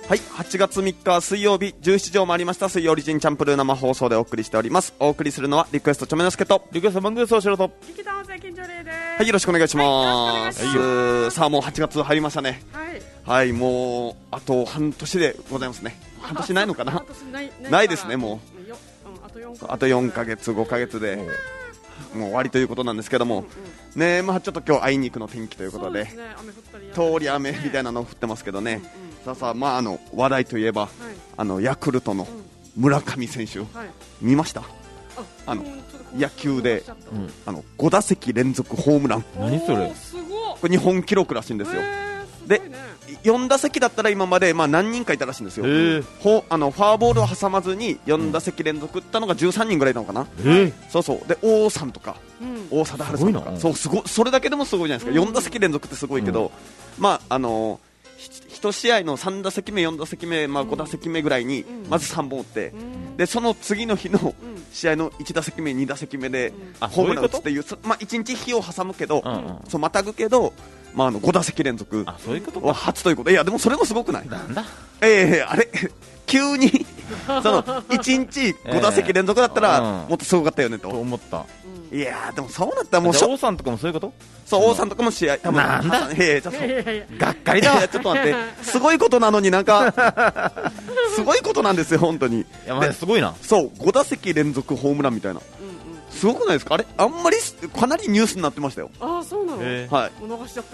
はい、8月3日水曜日17時を回りました。水曜リジンチャンプルー生放送でお送りしております。お送りするのはリクエストチョメノスケとリクエストマングースをしろと劇団音声金城玲です。 はい、よろしくお願いします、 はい、よろしくお願いします。 さあもう8月入りましたね。 はい、 はい、もうあと半年でございますね。半年ないのかな半年ないですね。もうあと4ヶ月5ヶ月でもう終わりということなんですけども、ね、まあ、ちょっと今日あいにくの天気ということで、 そうですね、雨降ったり通り雨みたいなの降ってますけどね、さあ、まあ、話題といえば、 はい、 ヤクルトの村上選手、 はい、 見ました？野球で、5打席連続ホームラン。 何それ？ すごい。 これ日本記録らしいんですよ。で、4打席だったら今まで、まあ、何人かいたらしいんですよ。フォアボールを挟まずに4打席連続打ったのが13人ぐらいなのかな。そうそう。で、王さんとか、王貞治さんとか、そう、すごい、それだけでもすごいじゃないですか。4打席連続ってすごいけど、まあ、1試合の3打席目、4打席目、まあ、5打席目ぐらいにまず3本打って、でその次の日の試合の1打席目、2打席目でホームラン打つっていう、まあ、1日日を挟むけど、そうまたぐけど、まあ、5打席連続は初ということ。いやでもそれもすごくない？なんだあれ急にその1日5打席連続だったらもっとすごかったよねと思った。いやでもそうなったらもう王さんとかもそういうこと？ そう、王さんとかも試合多分なんだがっかりだ。ちょっと待って、すごいことなのになんかすごいことなんですよ本当に。いや、まあ、すごいな。 そう、5打席連続ホームランみたいな、すごくないですか？あれあんまりかなりニュースになってましたよ。 ああ、そうなの。はい、見逃しちゃった。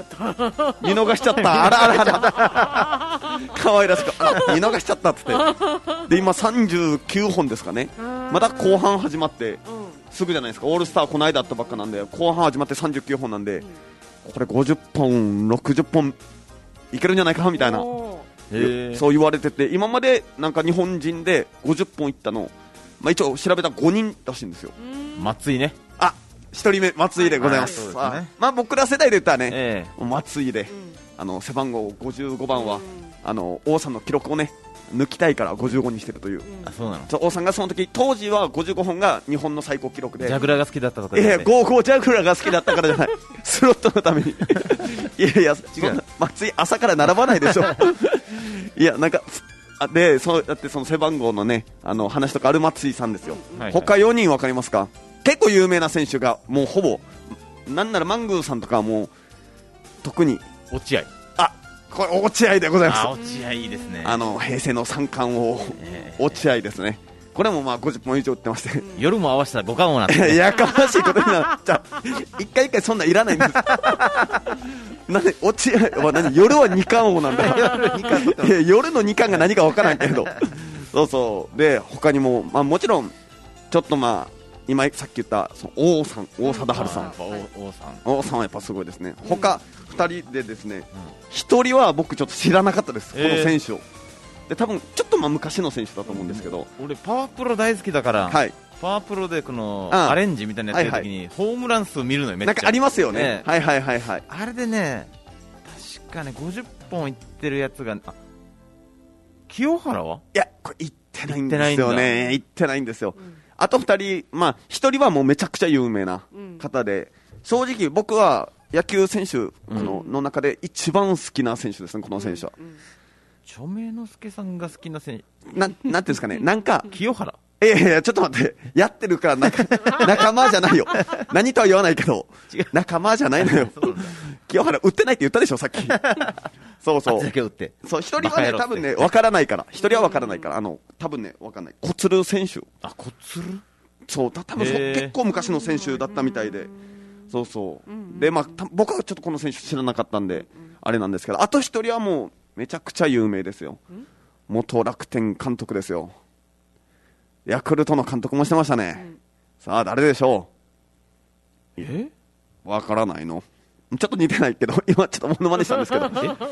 見逃しちゃった。あらあらあら可愛らしく見逃しちゃったっつってで今39本ですかね。まだ後半始まってすぐじゃないですか。オールスターこの間あったばっかなんで、後半始まって39本なんで、これ50本60本いけるんじゃないかみたいな、そう言われてて、今までなんか日本人で50本いったの、まあ、一応調べたら5人らしいんですよ。 松井ね。 あ、1人目松井でございます。まあ、僕ら世代で言ったらね、松井で、背番号55番は王さんの記録をね抜きたいから55にしてるという。 あ、そうなの。 王さんがその時当時は55本が日本の最高記録で、 ジャグラーが好きだったとか。 ジャグラーが好きだったからじゃないスロットのためにいやいや、違う、松井朝から並ばないでしょいや、なんかで、だってその背番号のね話とかある松井さんですよ。他4人分かりますか？結構有名な選手がもうほぼ、なんならマングーさんとかはもう特に落合。 これ落合でございます。 落合いいですね。 平成の三冠王、落合ですね。これもまあ50本以上打ってまして、 夜も合わせたら5冠王なんてやかましいことになっちゃう。一回一回そんなんいらないんですなんで落合は夜は2冠王なんだ夜の2冠が何か分からんけどそうそうで、他にも、まあ、もちろんちょっとまあ今さっき言ったその王さん、王貞治さん、王さんはやっぱすごいですね。他2人でですね、1人は僕ちょっと知らなかったです、この選手を。で多分ちょっとまあ昔の選手だと思うんですけど、 俺パワープロ大好きだから、パワープロでこのアレンジみたいなやつやるときにホームラン数見るのよ。めっちゃなんかありますよね。はいはいはいはい。 あれでね、確かね50本いってるやつが、清原は？いや、これいってないんですよね。いってないんですよ。あと2人、まあ、1人はもうめちゃくちゃ有名な方で、正直僕は野球選手の中で一番好きな選手ですね、この選手は。 著名之助さんが好きな選手、 なんていうんですかね、なんか清原。 いやいや、ちょっと待って、やってるから仲間じゃないよ。何とは言わないけど、仲間じゃないのよ。清原打ってないって言ったでしょ、さっき。そうそう。 だけ打って。 そう、一人はね、多分ね、わからないから。一人はわからないから、多分ね、わかんない。小鶴選手。 あ、小鶴？ そう、多分結構昔の選手だったみたいで。そうそう。で、まあ、僕はちょっとこの選手知らなかったんで、あれなんですけど、あと一人はもう、めちゃくちゃ有名ですよ。元楽天監督ですよ。ヤクルトの監督もしてましたね。さあ、誰でしょう？わからないの？ちょっと似てないけど、今ちょっとモノマネしたんですけど。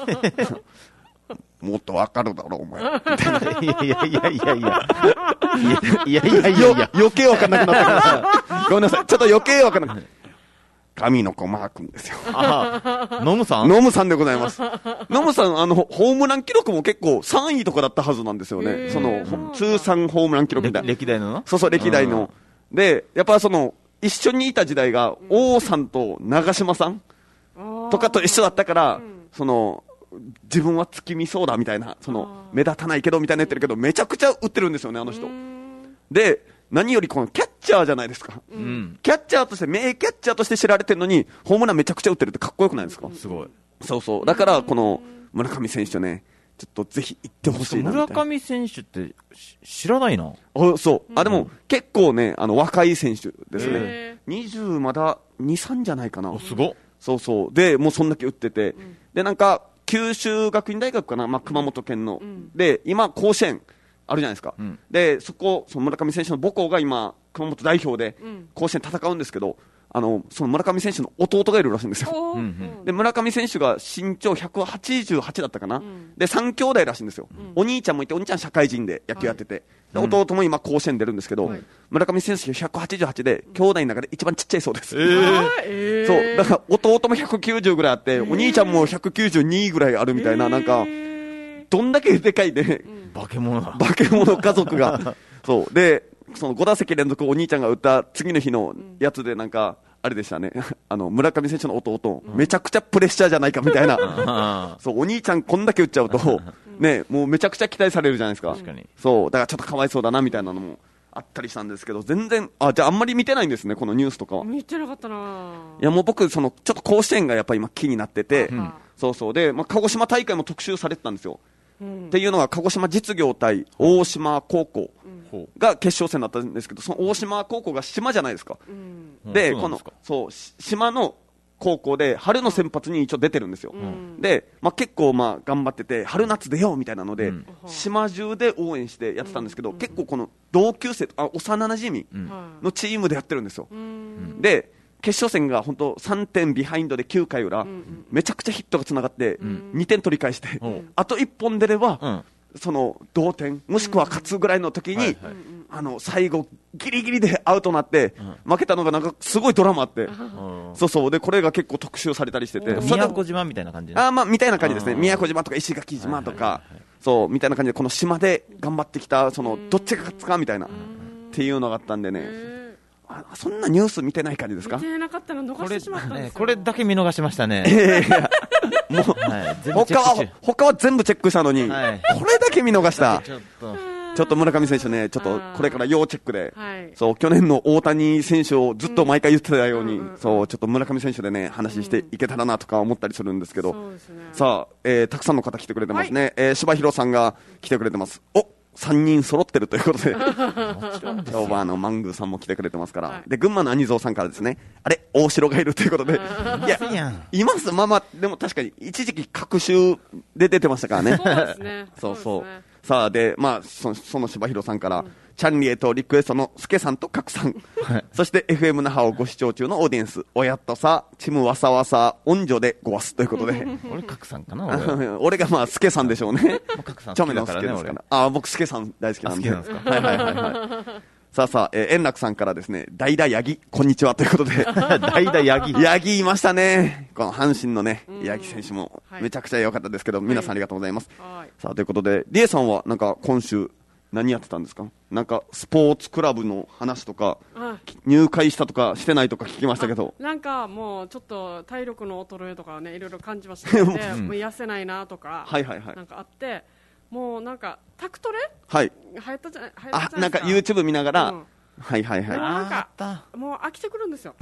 もっとわかるだろ、お前。いや、余計わかんなくなったから。ごめんなさい。ちょっと余計わかんなくなった。神の子マー君ですよ。 ノムさん？ ノムさんでございます。ノムさん、ホームラン記録も結構3位とかだったはずなんですよね。その、通算ホームラン記録みたいな。 歴代の？ そうそう、歴代の。で、やっぱ一緒にいた時代が、王さんと長嶋さんとかと一緒だったから、 自分は月見そうだみたいな、目立たないけどみたいな言ってるけど、めちゃくちゃ打ってるんですよね、あの人。で、何よりこのキャッチャーじゃないですか。キャッチャーとして、名キャッチャーとして知られてるのに、ホームランめちゃくちゃ打ってるってかっこよくないですか？ すごい。 そうそう。だから、この村上選手ね、ちょっとぜひ行ってほしいなみたいな。 村上選手って知らないな。 そう。でも、結構ね、若い選手ですね。20まだ2、3じゃないかな。 すごっ。 そうそう。で、もうそんだけ打ってて。で、なんか、九州学院大学かな、熊本県の。で、今、甲子園あるじゃないですか。で、その村上選手の母校が今、熊本代表で甲子園戦うんですけど、その村上選手の弟がいるらしいんですよ。で、村上選手が身長188だったかな。で、3兄弟らしいんですよ。お兄ちゃんもいて、お兄ちゃん社会人で野球やってて。で、弟も今甲子園出るんですけど、村上選手188で、兄弟の中で一番ちっちゃいそうです。そう。だから、弟も190ぐらいあって、お兄ちゃんも192ぐらいあるみたいな、なんか、どんだけでかいで、 化け物だ。 化け物家族が。そう。で、その5打席連続お兄ちゃんが打った次の日のやつでなんか、あれでしたね。村上選手の弟、めちゃくちゃプレッシャーじゃないかみたいな。そう、お兄ちゃんこんだけ打っちゃうと、ね、もうめちゃくちゃ期待されるじゃないですか。 確かに。 そう、だからちょっとかわいそうだなみたいなのもあったりしたんですけど、全然、じゃああんまり見てないんですね、このニュースとかは。 見てなかったないや、もう僕、ちょっと甲子園がやっぱり今気になってて、そうそう。で、鹿児島大会も特集されてたんですよ。っていうのが鹿児島実業対大島高校が決勝戦だったんですけど、その大島高校が島じゃないですか。で、島の高校で春の先発に一応出てるんですよ。で、結構頑張ってて、春夏出ようみたいなので、島中で応援してやってたんですけど、結構この同級生、幼馴染のチームでやってるんですよ。で、決勝戦が本当3点ビハインドで9回裏、めちゃくちゃヒットがつながって2点取り返して、あと1本出れば、その同点もしくは勝つぐらいの時に、最後ギリギリでアウトになって、負けたのがなんかすごいドラマあって、そうそう。でこれが結構特集されたりしてて、 宮古島みたいな感じ。 みたいな感じですね。宮古島とか石垣島とか、そうみたいな感じで、この島で頑張ってきた、そのどっちが勝つかみたいなっていうのがあったんでね。そんなニュース見てない感じですか？ 見てなかったの逃してしまったんですよ。 これだけ見逃しましたね。 もう、他は全部チェックしたのに、これだけ見逃した。ちょっと村上選手ね、ちょっとこれから要チェックで、そう去年の大谷選手をずっと毎回言ってたように、そうちょっと村上選手でね話していけたらなとか思ったりするんですけど、さあ、たくさんの方来てくれてますね。柴弘さんが来てくれてます。3人揃ってるということで、今日はマングーさんも来てくれてますから、で群馬の兄蔵さんからですね、大城がいるということで、いや、います、でも確かに一時期隔週で出てましたからね。 そうですね。 そうそう。さあ、で、その柴弘さんから、チャンリエとリクエストのスケさんとカクさん、そして FM 那覇をご視聴中のオーディエンス、おやっとさ、チムワサワサ、音女でごわすということで。 俺カクさんかな。 俺がスケさんでしょうね。 カクさんチョメのスケですから。僕スケさん大好きなんで。 好きなんですか。 はい。さあ、円楽さんからですね、代打ヤギ、こんにちはということで。 代打ヤギ。 ヤギいましたね。この阪神のね、ヤギ選手もめちゃくちゃ良かったですけど、皆さんありがとうございます。さあ、ということで、リエさんはなんか今週何やってたんですか？なんかスポーツクラブの話とか、入会したとかしてないとか聞きましたけど。 なんかもうちょっと体力の衰えとかね、いろいろ感じましたので、もう痩せないなとか、なんかあって、もうなんかタクトレ？ はい。 流行ったじゃないですか。 なんか YouTube 見ながら、なんかもう飽きてくるんですよ。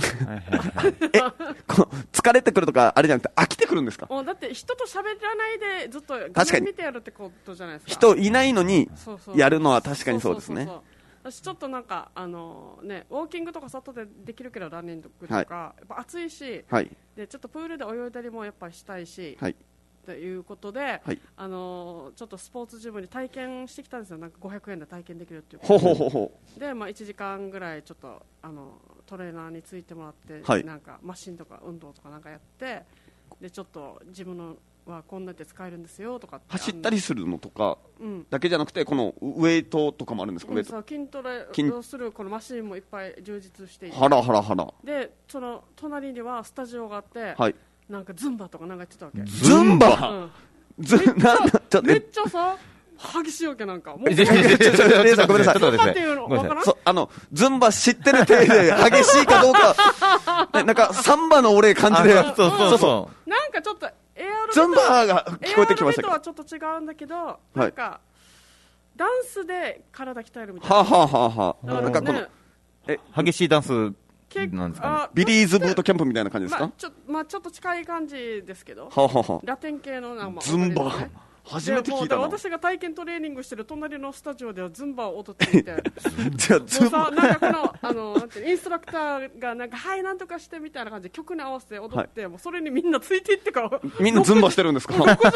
疲れてくるとかあれじゃなくて飽きてくるんですか？ だって人と喋らないでずっと画面見てやるってことじゃないですか。 人いないのにやるのは確かにそうですね。 私ちょっとなんかウォーキングとか外でできるけどランニングとか、やっぱ暑いし、でちょっとプールで泳いだりもやっぱりしたいし。ということで、ちょっとスポーツジムに体験してきたんですよ。なんか500円で体験できるっていうことで、1時間ぐらいちょっとトレーナーについてもらって、なんかマシンとか運動とかなんかやって、でちょっと自分のはこんなって使えるんですよとかって、 走ったりするのとかだけじゃなくて、このウェイトとかもあるんですか？ 筋トレをするこのマシンもいっぱい充実していて、でその隣にはスタジオがあって、なんかズンバとかなんか言ってたわけ。 ズンバ？ めっちゃさ激しいわけ。なんかもうごめんなさい、ズンバ知ってる体で激しいかどうかなんかサンバの俺感じで、 なんかちょっとズンバが聞こえてきましたけど、 エアロビとはちょっと違うんだけど、なんかダンスで体鍛えるみたいな。 はははは。なんかこの激しいダンスなんですかね。 ビリーズブートキャンプみたいな感じですか？ ちょっと近い感じですけど、 ははは。 ラテン系のなんかズンバ初めて聞いたな。 私が体験トレーニングしてる隣のスタジオではズンバを踊っていてじゃあズンバなんかなんてインストラクターがなんかはいなんとかしてみたいな感じで曲に合わせて踊って、もうそれにみんなついていってからみんなズンバしてるんですか？ めっちゃ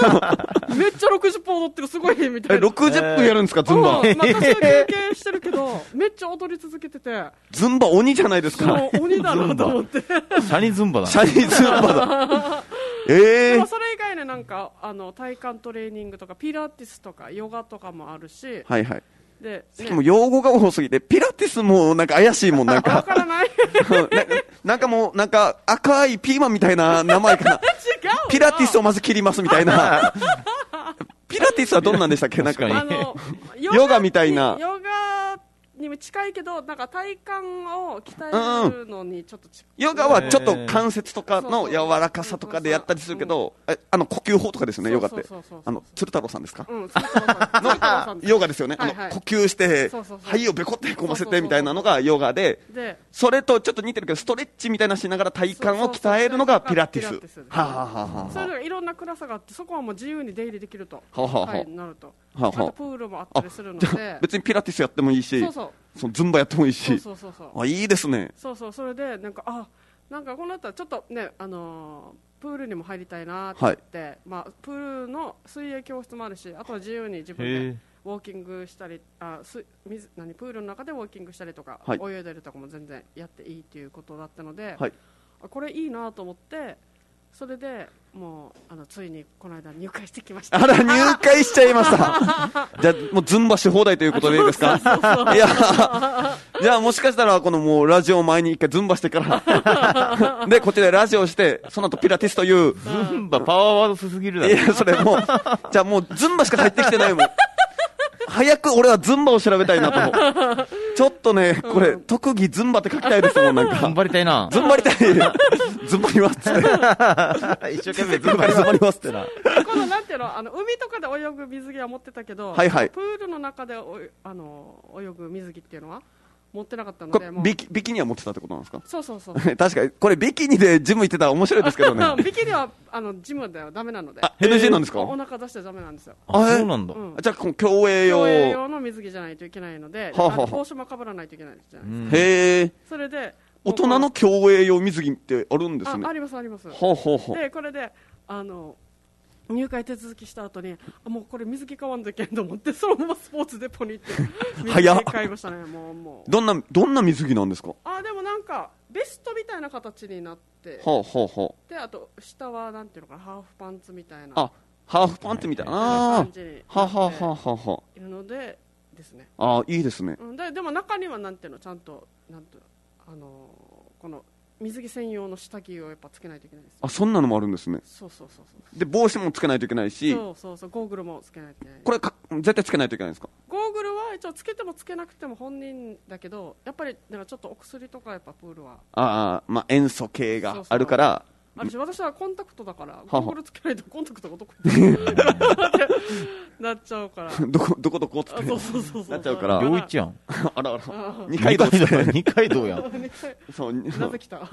60分踊ってるすごいみたいな。 60分やるんですかズンバ？ 私は休憩してるけどめっちゃ踊り続けてて、 ズンバ鬼じゃないですか。 鬼だなと思ってシャニズンバだ。 シャニズンバだ。 でもそれ以外でなんか体幹トレーニングとかピラティスとかヨガとかもあるし、 はいはい。 で、 しかも用語が多すぎてピラティスもなんか怪しいもんなんか。 わからない。 なんかもうなんか赤いピーマンみたいな名前かな。 違う。 ピラティスをまず切りますみたいな。ピラティスはどんなんでしたっけ？なんかヨガみたいな。 ヨガにも近いけど、なんか体幹を鍛えるのにちょっとヨガはちょっと関節とかの柔らかさとかでやったりするけど、呼吸法とかですよね、ヨガって。鶴太郎さんですか？のヨガですよね。呼吸して、肺をべこってへこませてみたいなのがヨガで、それとちょっと似てるけど、ストレッチみたいなしながら体幹を鍛えるのがピラティス。 それがいろんなクラスがあって、そこはもう自由に出入りできると。なると。あとプールもあったりするので。 別にピラティスやってもいいし。ズンバやってもいいし、いいですね。 それでなんかこの後はちょっとねプールにも入りたいなって言って、プールの水泳教室もあるし、あとは自由に自分でウォーキングしたり、プールの中でウォーキングしたりとか、泳いだりとかも全然やっていいっていうことだったので、これいいなと思って。それでもうついにこの間入会してきました。 あら入会しちゃいました。じゃあもうズンバし放題ということでいいですか？いやじゃあもしかしたらこのもうラジオ前に一回ズンバしてからでこっちでラジオしてその後ピラティスというズンバパワーワードすぎるだろ。 いやそれもうじゃあもうズンバしか入ってきてないもん。早く俺はズンバを調べたいなと思う。ちょっとね、これ、特技ズンバって書きたいですもん、なんか。 ズンバりたいな。 ズンバりたい。ズンバりますって。 一生懸命ズンバりますってな。 このなんていうの、海とかで泳ぐ水着は持ってたけど、プールの中で泳ぐ水着っていうのは持ってなかったので、 ビキニは持ってたってことなんですか？ そう確かにこれビキニでジム行ってたら面白いですけどね。 ビキニはジムではダメなので。 NG なんですか？ お腹出してダメなんですよ。 そうなんだ。 じゃあ競泳用の水着じゃないといけないので、帽子もかぶらないといけないじゃないですか。 へえ。 それで大人の競泳用水着ってあるんですね。 あります。でこれで入会手続きした後にもうこれ水着買わんといけんと思ってそのままスポーツデポに行って水着買いましたね。もうどんな水着なんですか？ でもなんかベストみたいな形になって、であと下はなんていうのかな、ハーフパンツみたいな、 ハーフパンツみたいな感じになっているのでですね。 いいですね。 でも中にはなんていうのちゃんとこの水着専用の下着をやっぱつけないといけないです。 そんなのもあるんですね。 そうで帽子もつけないといけないし、 ゴーグルもつけないといけない。 これ絶対つけないといけないんですか？ ゴーグルは一応つけてもつけなくても本人だけど、やっぱりだからちょっとお薬とかやっぱプールは塩素系があるからあるし、私はコンタクトだからゴーグルつけないとコンタクトがどこになっちゃうからどこってなっちゃうから両一やん。 あら二階堂やん。 なぜ来た？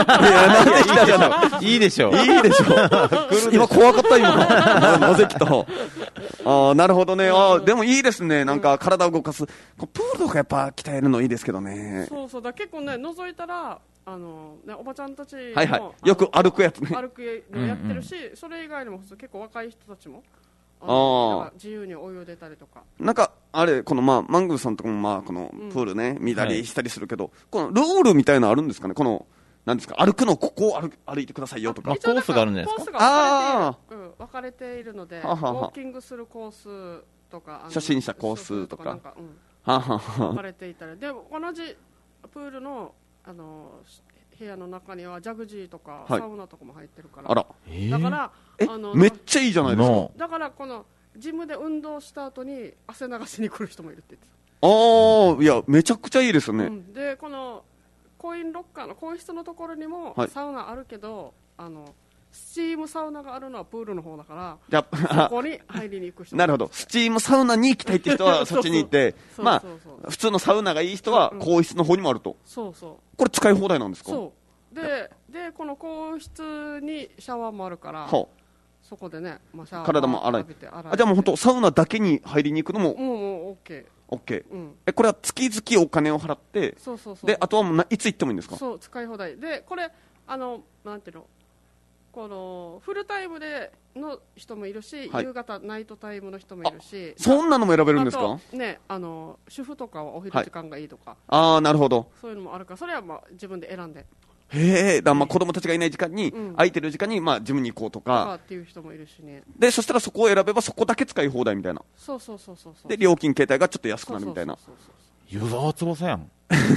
いいでしょ。 今怖かった今。なぜ来た？なるほどね。でもいいですね。なんか体を動かす。プールとかやっぱ鍛えるのいいですけどね。 だ結構ね覗いたらおばちゃんたちもよく歩くやつね。 歩くのやってるし、それ以外にも結構若い人たちも自由に泳いでたりとか。なんかこのマングーさんとかもこのプールね見たりしたりするけど、このルールみたいなのあるんですかね？このなんですか、歩くのここを歩いてくださいよとか。 コースがあるんじゃないですか？ コースが分かれているので、ウォーキングするコースとか初心者コースとか分かれていたりで、同じプールの部屋の中にはジャグジーとかサウナとかも入ってるから、だからめっちゃいいじゃないですか。 だからこのジムで運動した後に汗流しに来る人もいるって言ってた。 いやめちゃくちゃいいですね。 でこのコインロッカーの更衣室のところにもサウナあるけど、 スチームサウナがあるのはプールの方だから、 じゃそこに入りに行く人なるほど、スチームサウナに行きたいって人はそっちに行ってまあ普通のサウナがいい人は更衣室の方にもあると、 そうそう、 これ使い放題なんですか？ そうでこの更衣室にシャワーもあるから、そこでね、まあ、シャワー体も洗い、じゃあもう本当サウナだけに入りに行くのももう OK、 これは月々お金を払って、 そうであとはもういつ行ってもいいんですか？ そう、使い放題で、これなんていうの、このフルタイムでの人もいるし、夕方ナイトタイムの人もいるし、 そんなのも選べるんですか？ ね、主婦とかはお昼時間がいいとか、 なるほど、 そういうのもあるから、それはまあ自分で選んで、 だまあ子供たちがいない時間に、空いてる時間にまあジムに行こうとかっていう人もいるしね。でそしたらそこを選べばそこだけ使い放題みたいな。 そうで料金形態がちょっと安くなるみたいな。 湯沢翼やん。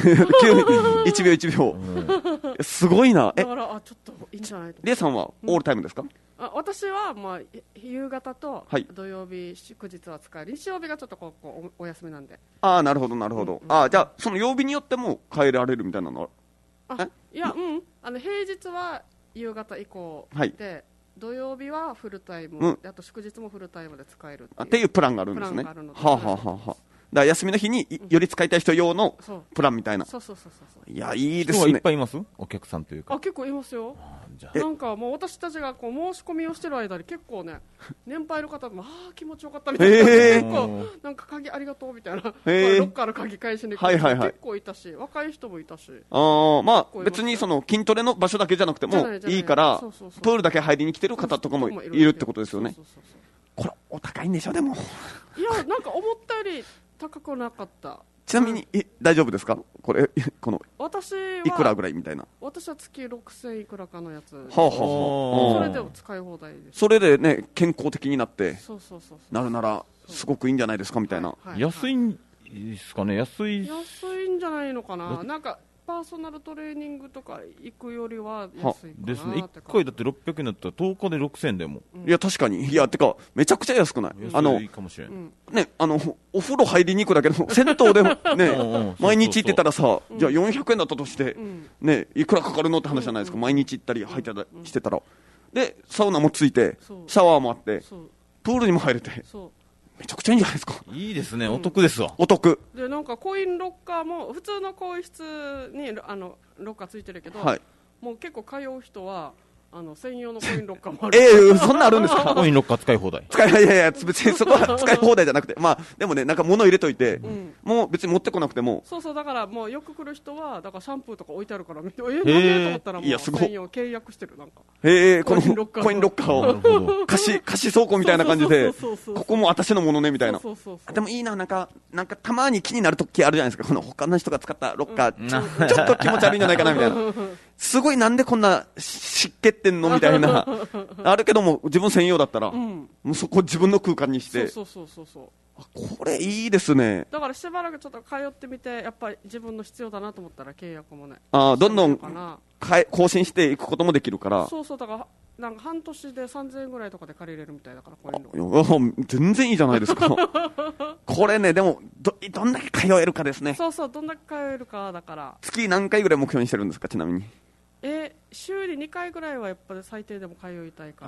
1秒1秒すごいな。 だからちょっといいんじゃないと。 レイさんはオールタイムですか？ 私はまあ夕方と土曜日、祝日は使える。日曜日がちょっとお休みなんで。 なるほどなるほど。じゃあその曜日によっても変えられるみたいなのは？ いや、平日は夕方以降で、土曜日はフルタイム、あと祝日もフルタイムで使えるっていうプランがあるんですね。だから休みの日により使いたい人用のプランみたいな。いや、いいですね。 人はいっぱいいます？お客さんというか。 結構いますよ。なんかもう私たちがこう申し込みをしてる間に結構ね、年配の方も気持ちよかったみたいな、結構なんか鍵ありがとうみたいな、ロッカーの鍵返しに来る人結構いたし、若い人もいたし。 まあ別にその筋トレの場所だけじゃなくてもいいから、プールだけ入りに来てる方とかもいるってことですよね。これお高いんでしょ？でもいや、なんか思ったより高くなかった。 ちなみに大丈夫ですか？この私はいくらぐらいみたいな。 私は月6000いくらかのやつ。 それでも使い放題です。 それでね、健康的になってなるならすごくいいんじゃないですかみたいな。 安いんですかね？安いんじゃないのかな。なんかパーソナルトレーニングとか行くよりは安いかなですね。1回だって600円だったら10日で6000円でも。 いや確かに。いやてかめちゃくちゃ安くない？ いいかもしれない。 ね、お風呂入りに行くだけの銭湯でもね毎日行ってたらさ、じゃあ400円だったとしてね、いくらかかるのって話じゃないですか。毎日行ったり入ったりしてたら、でサウナもついてシャワーもあってプールにも入れて。めちゃくちゃいいんじゃないですか。 いいですね、お得ですわ。 お得で、なんかコインロッカーも普通の更衣室にロッカーついてるけど、もう結構通う人は専用のコインロッカーもある。 そんなあるんですか？ コインロッカー使い放題。 いや別にそこは使い放題じゃなくて、まあでもね、なんか物入れといて、もう別に持ってこなくても。 そうだからもうよく来る人はだからシャンプーとか置いてあるから見て、なんでと思ったらもう専用契約してる。なんかこのコインロッカーを貸し倉庫みたいな感じで、ここも私のものねみたいな。でもいいな、なんかたまに気になる時あるじゃないですか。この他の人が使ったロッカーちょっと気持ち悪いんじゃないかなみたいな。すごい、なんでこんな湿気ってんのみたいなあるけども、自分専用だったら、もうそこ自分の空間にして。これいいですね。 だからしばらくちょっと通ってみて、やっぱり自分の必要だなと思ったら契約もね、 どんどん更新していくこともできるから。 だからなんか半年で3000円ぐらいとかで借りれるみたいだから、これ全然いいじゃないですかこれね、でもどんだけ通えるかですね。 どんだけ通えるかだから。 月何回ぐらい目標にしてるんですか？ちなみに週に2回ぐらいはやっぱり最低でも通いたいから。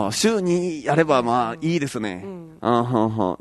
週にやればまあいいですね。まあ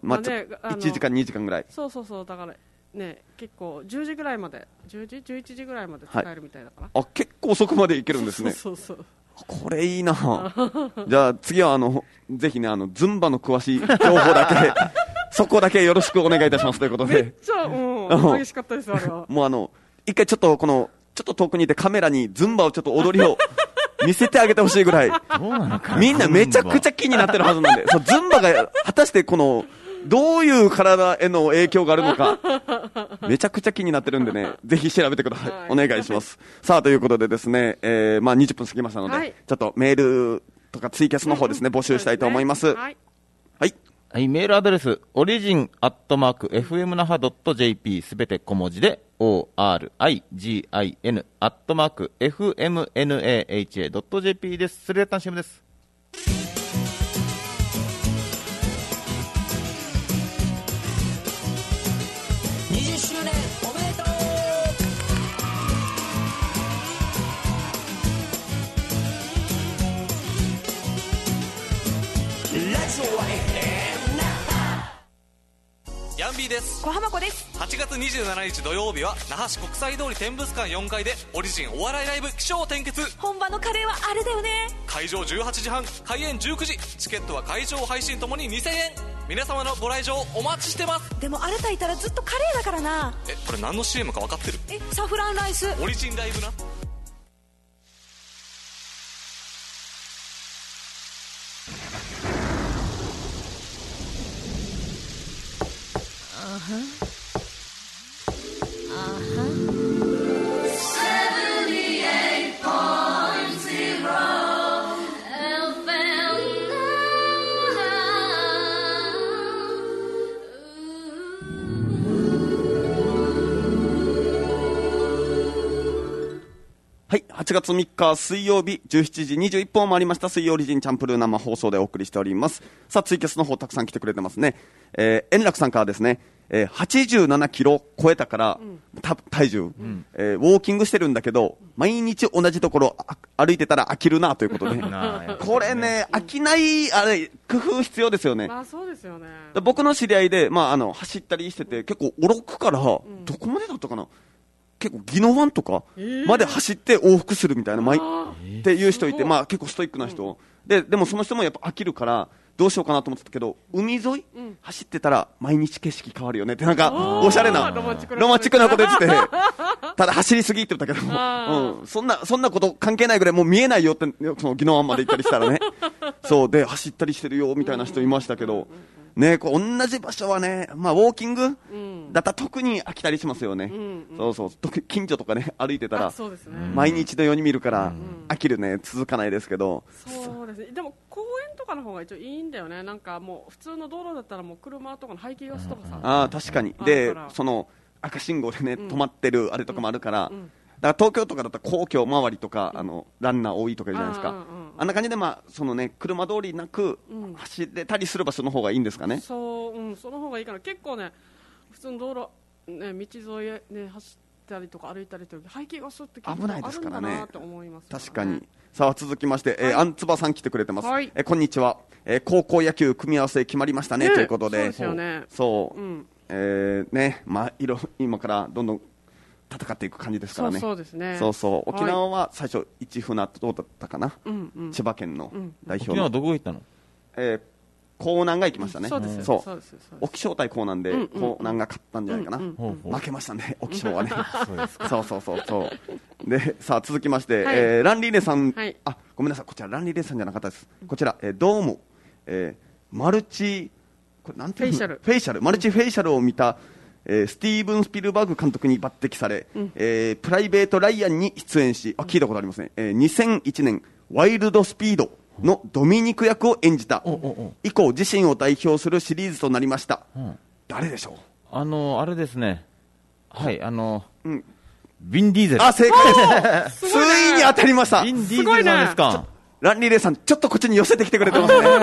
1時間2時間ぐらい。 だからね、結構10時ぐらいまで、10時11時ぐらいまで使えるみたいだから。 結構遅くまでいけるんですね。これいいなじゃあ次はぜひね、ズンバの詳しい情報だけそこだけよろしくお願いいたしますということで。 めっちゃ激しかったです。あれはもう一回ちょっと遠くにいてカメラにズンバをちょっと踊りを見せてあげてほしいぐらいみんなめちゃくちゃ気になってるはずなんで、ズンバが果たしてどういう体への影響があるのかめちゃくちゃ気になってるんでね、ぜひ調べてください。お願いします。さあということでですね、20分過ぎましたので、ちょっとメールとかツイキャスの方ですね、募集したいと思います。 はい、メールアドレス、origin@fmnaha.jp すべて小文字で、origin@fmnaha.jp です。スレータンシムです。 20周年おめでとう。 ヤンビーです。 小浜子です。 8月27日土曜日は那覇市国際通り天物館4階でオリジンお笑いライブ起承転結。 本場のカレーはあれだよね。 会場18時半、開演19時。チケットは会場配信ともに2000円。皆様のご来場お待ちしてます。 でもあなたいたらずっとカレーだからな。 これ何の CM か分かってる？ サフランライスオリジンライブな。 はい、8月3日水曜日17時21分を回りました。水曜オリジンチャンプルー生放送でお送りしております。さあ、ツイキャスの方たくさん来てくれてますね。円楽さんからですね、87キロ超えたから、体重、ウォーキングしてるんだけど毎日同じところ歩いてたら飽きるなということでこれね、飽きないあれ工夫必要ですよね。 まあそうですよね。 僕の知り合いで、走ったりしてて結構おろくから、どこまでだったかな、結構宜野湾とかまで走って往復するみたいな、っていう人いて、結構ストイックな人、でもその人もやっぱ飽きるからどうしようかなと思ってたけど、海沿い、走ってたら毎日景色変わるよねって、なんかおしゃれなロマンチックなこと言っててただ走りすぎって言ったけど、そんなこと関係ないぐらいもう見えないよって、その宜野湾まで行ったりしたらねそうで走ったりしてるよみたいな人いましたけどね、こう同じ場所はね、ウォーキングだったら特に飽きたりしますよね。近所とかね歩いてたら、毎日のように見るから飽きるね、続かないですけど。 そうですね。でも公園とかの方が一応いいんだよね。なんかもう普通の道路だったらもう車とかの排気ガスとかさ、 確かに。でその赤信号でね、止まってるあれとかもあるから、だから東京とかだったら皇居周りとか、ランナー多いとかじゃないですか。あんな感じで、そのね、車通りなく走れたりする場所の方がいいんですかね。 その方がいいかな。結構ね、普通の道路、ね、道沿い、ね、走ったりとか歩いたりとか排気ガスって危ないですからね。 と思います、 確かに。さあ続きまして、アンツバさん来てくれてます。こんにちは。高校野球組み合わせ決まりましたね、ということで。 そうですよね。 そう。ね、今からどんどん戦っていく感じですからね。 そうですね。 沖縄は最初市船どうだったかな、千葉県の代表の。 沖縄どこ行ったの？ 江南が行きましたね。 そうです。 沖商対江南で江南が勝ったんじゃないかな。負けましたね、沖商はね。そうで、さあ続きまして、ランリーレさん、ごめんなさい、こちらランリーレさんじゃなかったです。こちらドームマルチこれなんていうの？フェイシャルマルチフェイシャルを見たスティーブン・スピルバーグ監督に抜擢され、プライベート・ライアンに出演し、聞いたことありますね。2001年ワイルド・スピードのドミニク役を演じた。以降自身を代表するシリーズとなりました。誰でしょう？ あれですね、はい、ヴィン・ディーゼル。 正解です。ついに当たりました。 ヴィン・ディーゼルなんですか。 ランリーレイさん、ちょっとこっちに寄せてきてくれてますね。わ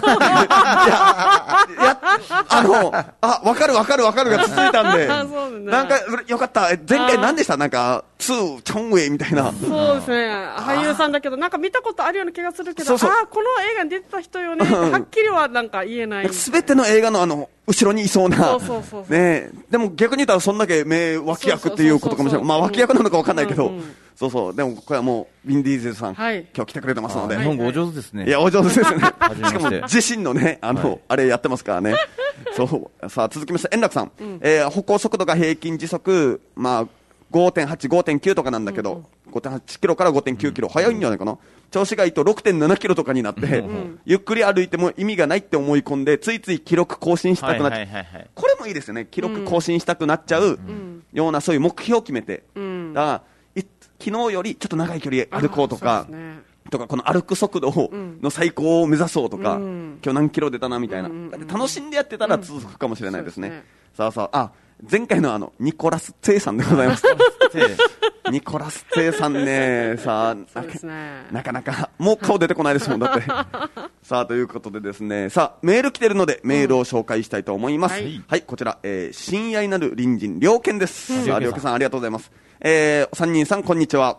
かるが続いたんで。なんか、よかった。前回何でした？なんか、チョンウェイみたいな。 そうですね。俳優さんだけど、なんか見たことあるような気がするけど、この映画に出てた人よね。はっきりはなんか言えない。 すべての映画の後ろにいそうな。ね。でも逆に言ったらそんだけ脇役っていうことかもしれない。脇役なのかわかんないけど。でもこれはもうヴィン・ディーゼルさん、今日来てくれてますので。 日本語お上手ですね。 いや、お上手ですね。しかも自身のね、あれやってますからね。さあ続きまして、円楽さん。歩行速度が平均時速、5.8、5.9 とかなんだけど、5.8 キロから 5.9 キロ、速いんじゃないかな。調子がいいと 6.7 キロとかになって、ゆっくり歩いても意味がないって思い込んで、ついつい記録更新したくなっちゃう。これもいいですよね。記録更新したくなっちゃうような、そういう目標を決めて。だから昨日よりちょっと長い距離歩こうとか、この歩く速度の最高を目指そうとか、今日何キロ出たなみたいな。楽しんでやってたら続くかもしれないですね。前回のニコラス・ツェイさんでございます。ニコラス・ツェイさんね、なかなか、もう顔出てこないですもん、だって。ということでですね、メール来てるので、メールを紹介したいと思います。はい、こちら、親愛なる隣人、良健です。良健さん、ありがとうございます。3人さん、こんにちは。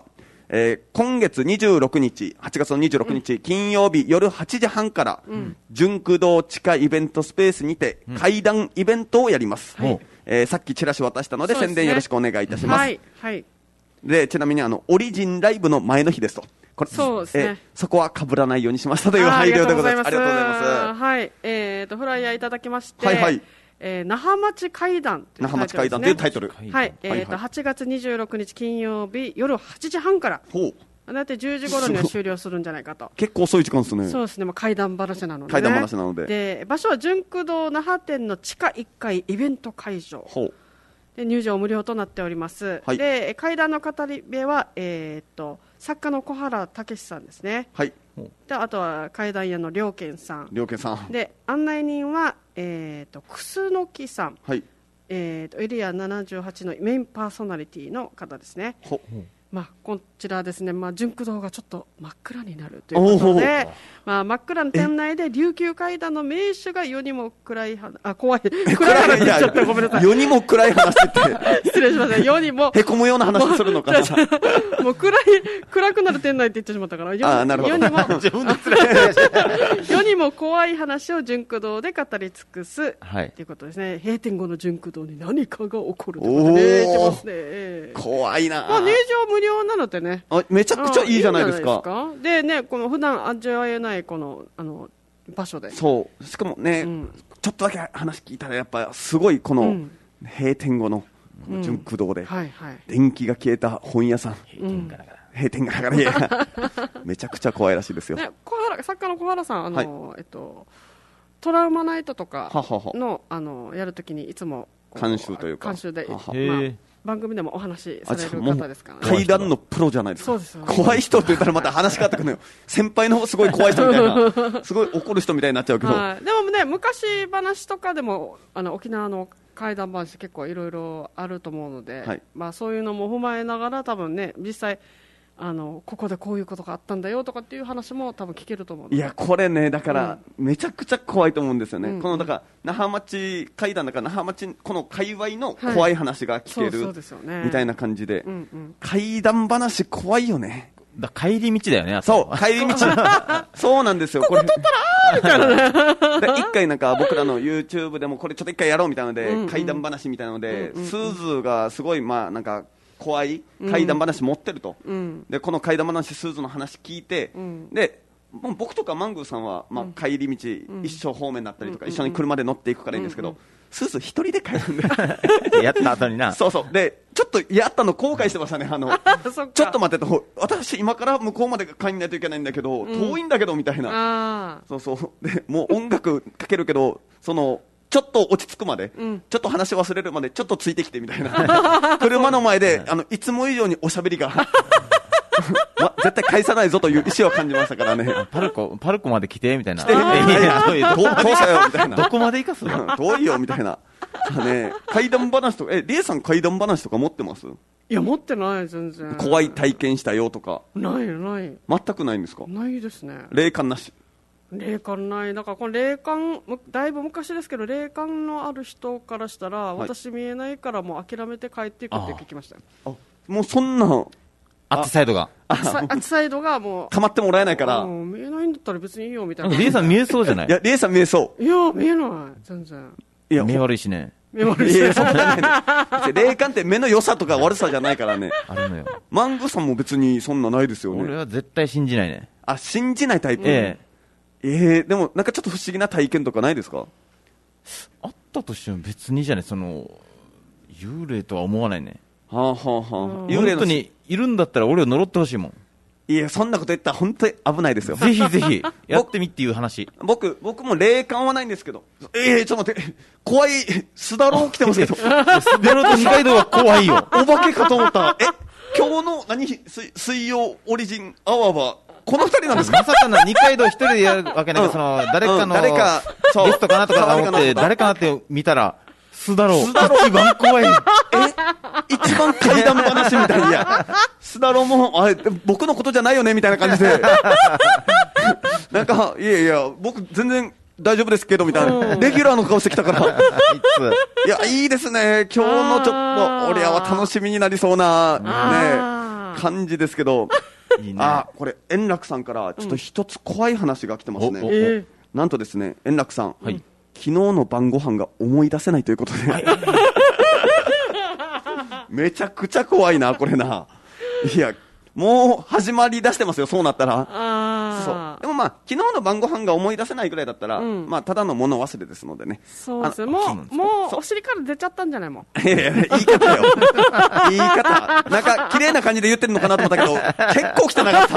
今月26日、8月の26日、金曜日夜8時半から、純駆動地下イベントスペースにて、怪談イベントをやります。さっきチラシ渡したので、宣伝よろしくお願いいたします。で、ちなみにオリジンライブの前の日ですと。これそうですね。 そこは被らないようにしましたという配慮でございます。ありがとうございます。 はい。フライヤーいただきまして、那覇町怪談というタイトル。はい。8月26日金曜日夜8時半から。だいたい10時頃には終了するんじゃないかと。 結構遅い時間ですね。 そうですね。怪談話なので。 怪談話なので。 で、場所は純駆動那覇店の地下1階イベント会場。で、入場無料となっております。で、怪談の語り部は、作家の小原武史さんですね。で、あとは怪談屋の良健さん。で、案内人は、楠木さん。エリア78のメインパーソナリティの方ですね。こちらですね、純駆動がちょっと真っ暗になるということで、真っ暗な店内で琉球怪談の名手が世にも暗い話、暗い話言っちゃってごめんなさい。 世にも暗い話って失礼しました。世にもへこむような話するのかな。 もう暗くなる店内って言ってしまったから、世にも怖い話を純駆動で語り尽くすということですね。閉店後の純駆動に何かが起こるということで言ってますね。 怖いな。 入場無料なのでね。 めちゃくちゃいいじゃないですか。 でね、この普段味わえないこの場所で。 そう。しかもね、ちょっとだけ話聞いたらやっぱすごいこの閉店後の純駆動で電気が消えた本屋さん。閉店ガラガラ。めちゃくちゃ怖いらしいですよ。 作家の小原さんトラウマナイトとかのやるときにいつも監修というか監修で番組でもお話しされる方ですからね。 怪談のプロじゃないですか。怖い人って言ったらまた話変わってくるのよ。先輩のすごい怖い人みたいな、すごい怒る人みたいになっちゃうけど。でもね、昔話とかでも沖縄の怪談話結構いろいろあると思うので、そういうのも踏まえながら多分ね、実際ここでこういうことがあったんだよとかっていう話も多分聞けると思うので。 いや、これね、だからめちゃくちゃ怖いと思うんですよね。このだから那覇町怪談だから那覇町この界隈の怖い話が聞けるみたいな感じで、怪談話怖いよね。 帰り道だよね。 そう、帰り道。そうなんですよ。 ここ撮ったらみたいなね。一回なんか僕らの YouTube でもこれちょっと一回やろうみたいなので、怪談話みたいなので、スーズがすごいなんか怖い怪談話持ってると、でこの怪談話スーズの話聞いて、でもう僕とかマングーさんは、帰り道、一生方面だったりとか、一緒に車で乗っていくからいいんですけど、スーズ一人で帰るんでやった後にな。 そうでちょっとやったの後悔してましたね。ちょっと待ってと、私今から向こうまで帰んないといけないんだけど、遠いんだけどみたいな。でもう音楽かけるけどちょっと落ち着くまで、ちょっと話忘れるまでちょっとついてきてみたいな。車の前でいつも以上におしゃべりが絶対返さないぞという意思を感じましたからね。 パルコまで来てみたいな。 どうしたよみたいな。 どこまで行かすの？ 遠いよみたいな。怪談話とか、リエさん怪談話とか持ってます？ いや、持ってない、全然。 怖い体験したよとか。 ない。 全くないんですか？ ないですね。 霊感なし？ 霊感ない。だからこの霊感、だいぶ昔ですけど、霊感のある人からしたら、私見えないからもう諦めて帰っていくって聞きましたよ。 もうそんなアッチサイドがアッチサイドがもう構ってもらえないから見えないんだったら別にいいよみたいな。 レイさん見えそうじゃない？ いや、レイさん見えそう。 いや、見えない全然。 いや、目悪いしね。 目悪いしね。 霊感って目の良さとか悪さじゃないからね。 あるのよ。 マングさんも別にそんなないですよね。 俺は絶対信じないね。 信じないタイプ。でもなんかちょっと不思議な体験とかないですか？ あったとしても別にじゃない、幽霊とは思わないね。 幽霊本当にいるんだったら俺を呪ってほしいもん。 いや、そんなこと言ったら本当に危ないですよ。 ぜひぜひやってみっていう話。 僕も霊感はないんですけど、ちょっと待って、怖いスダロー来てますけど。スダローと二階堂は怖いよ。 お化けかと思ったら、今日の水曜オリジンアワーはこの二人なんですか？ まさかな二階堂一人でやるわけないから、誰かのゲストかなとか思って誰かなって見たらスダロー一番怖い。 一番怪談話みたい。いや、スダローも僕のことじゃないよねみたいな感じでなんかいや僕全然大丈夫ですけどみたいなレギュラーの顔してきたからいや、いいですね。今日のちょっと俺は楽しみになりそうなね感じですけど、 いいね。 これ、円楽さんからちょっと一つ怖い話が来てますね。なんとですね、円楽さん、昨日の晩ご飯が思い出せないということで、めちゃくちゃ怖いな、これな。いや、もう始まり出してますよ、そうなったら。そうでも昨日の晩ご飯が思い出せないぐらいだったら、ただの物忘れですのでね。 そうですね。もうお尻から出ちゃったんじゃないもん。 いや言い方よ。言い方。なんか綺麗な感じで言ってるのかなと思ったけど、結構汚かった。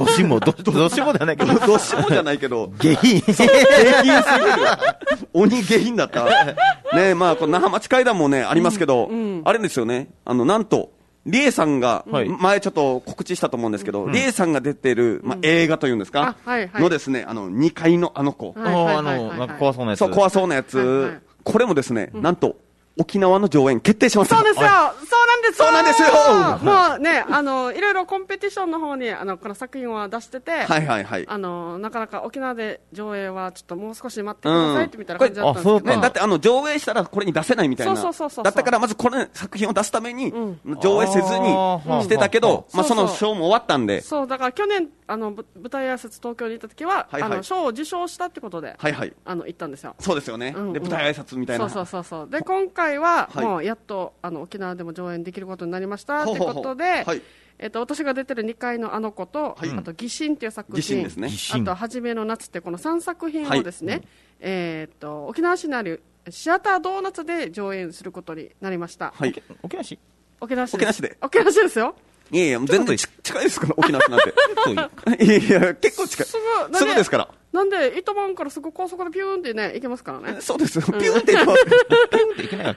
どしもじゃないけど。 どしもじゃないけど。 下品。 下品すぎる。鬼下品だった。ねこの那覇町会談もね、ありますけど、あれですよね。なんと、リエさんが、前ちょっと告知したと思うんですけど、リエさんが出てる、映画というんですか、のですね、2階のあの子。 なんか怖そうなやつ。 そう、怖そうなやつ。これもですね、なんと、沖縄の上演決定しました。 そうですよ。 そうなんですよ。 もうね、いろいろコンペティションの方に、この作品は出してて、なかなか沖縄で上映はちょっともう少し待ってくださいってみたいな感じだったんですけど、 だって上映したらこれに出せないみたいな。だったからまずこの作品を出すために、上映せずにしてたけど、その賞も終わったんで。 そう、だから去年、舞台挨拶東京に行った時は、賞を受賞したってことで、行ったんですよ。 そうですよね。で、舞台挨拶みたいな。 そう。で、今回は、もうやっと、沖縄でも上演できることになりましたってことで、私が出てる2階のあの子と、あと、疑心っていう作品、あと、はじめの夏ってこの3作品をですね、沖縄市にあるシアタードーナツで上演することになりました。 沖縄市ですよ。 いや全然近いですから、沖縄市なんて。いや、結構近い。すぐですから。 なんで、糸満からすぐ高速でピューンってね、行けますからね。 そうですよ。ピューンって行けます。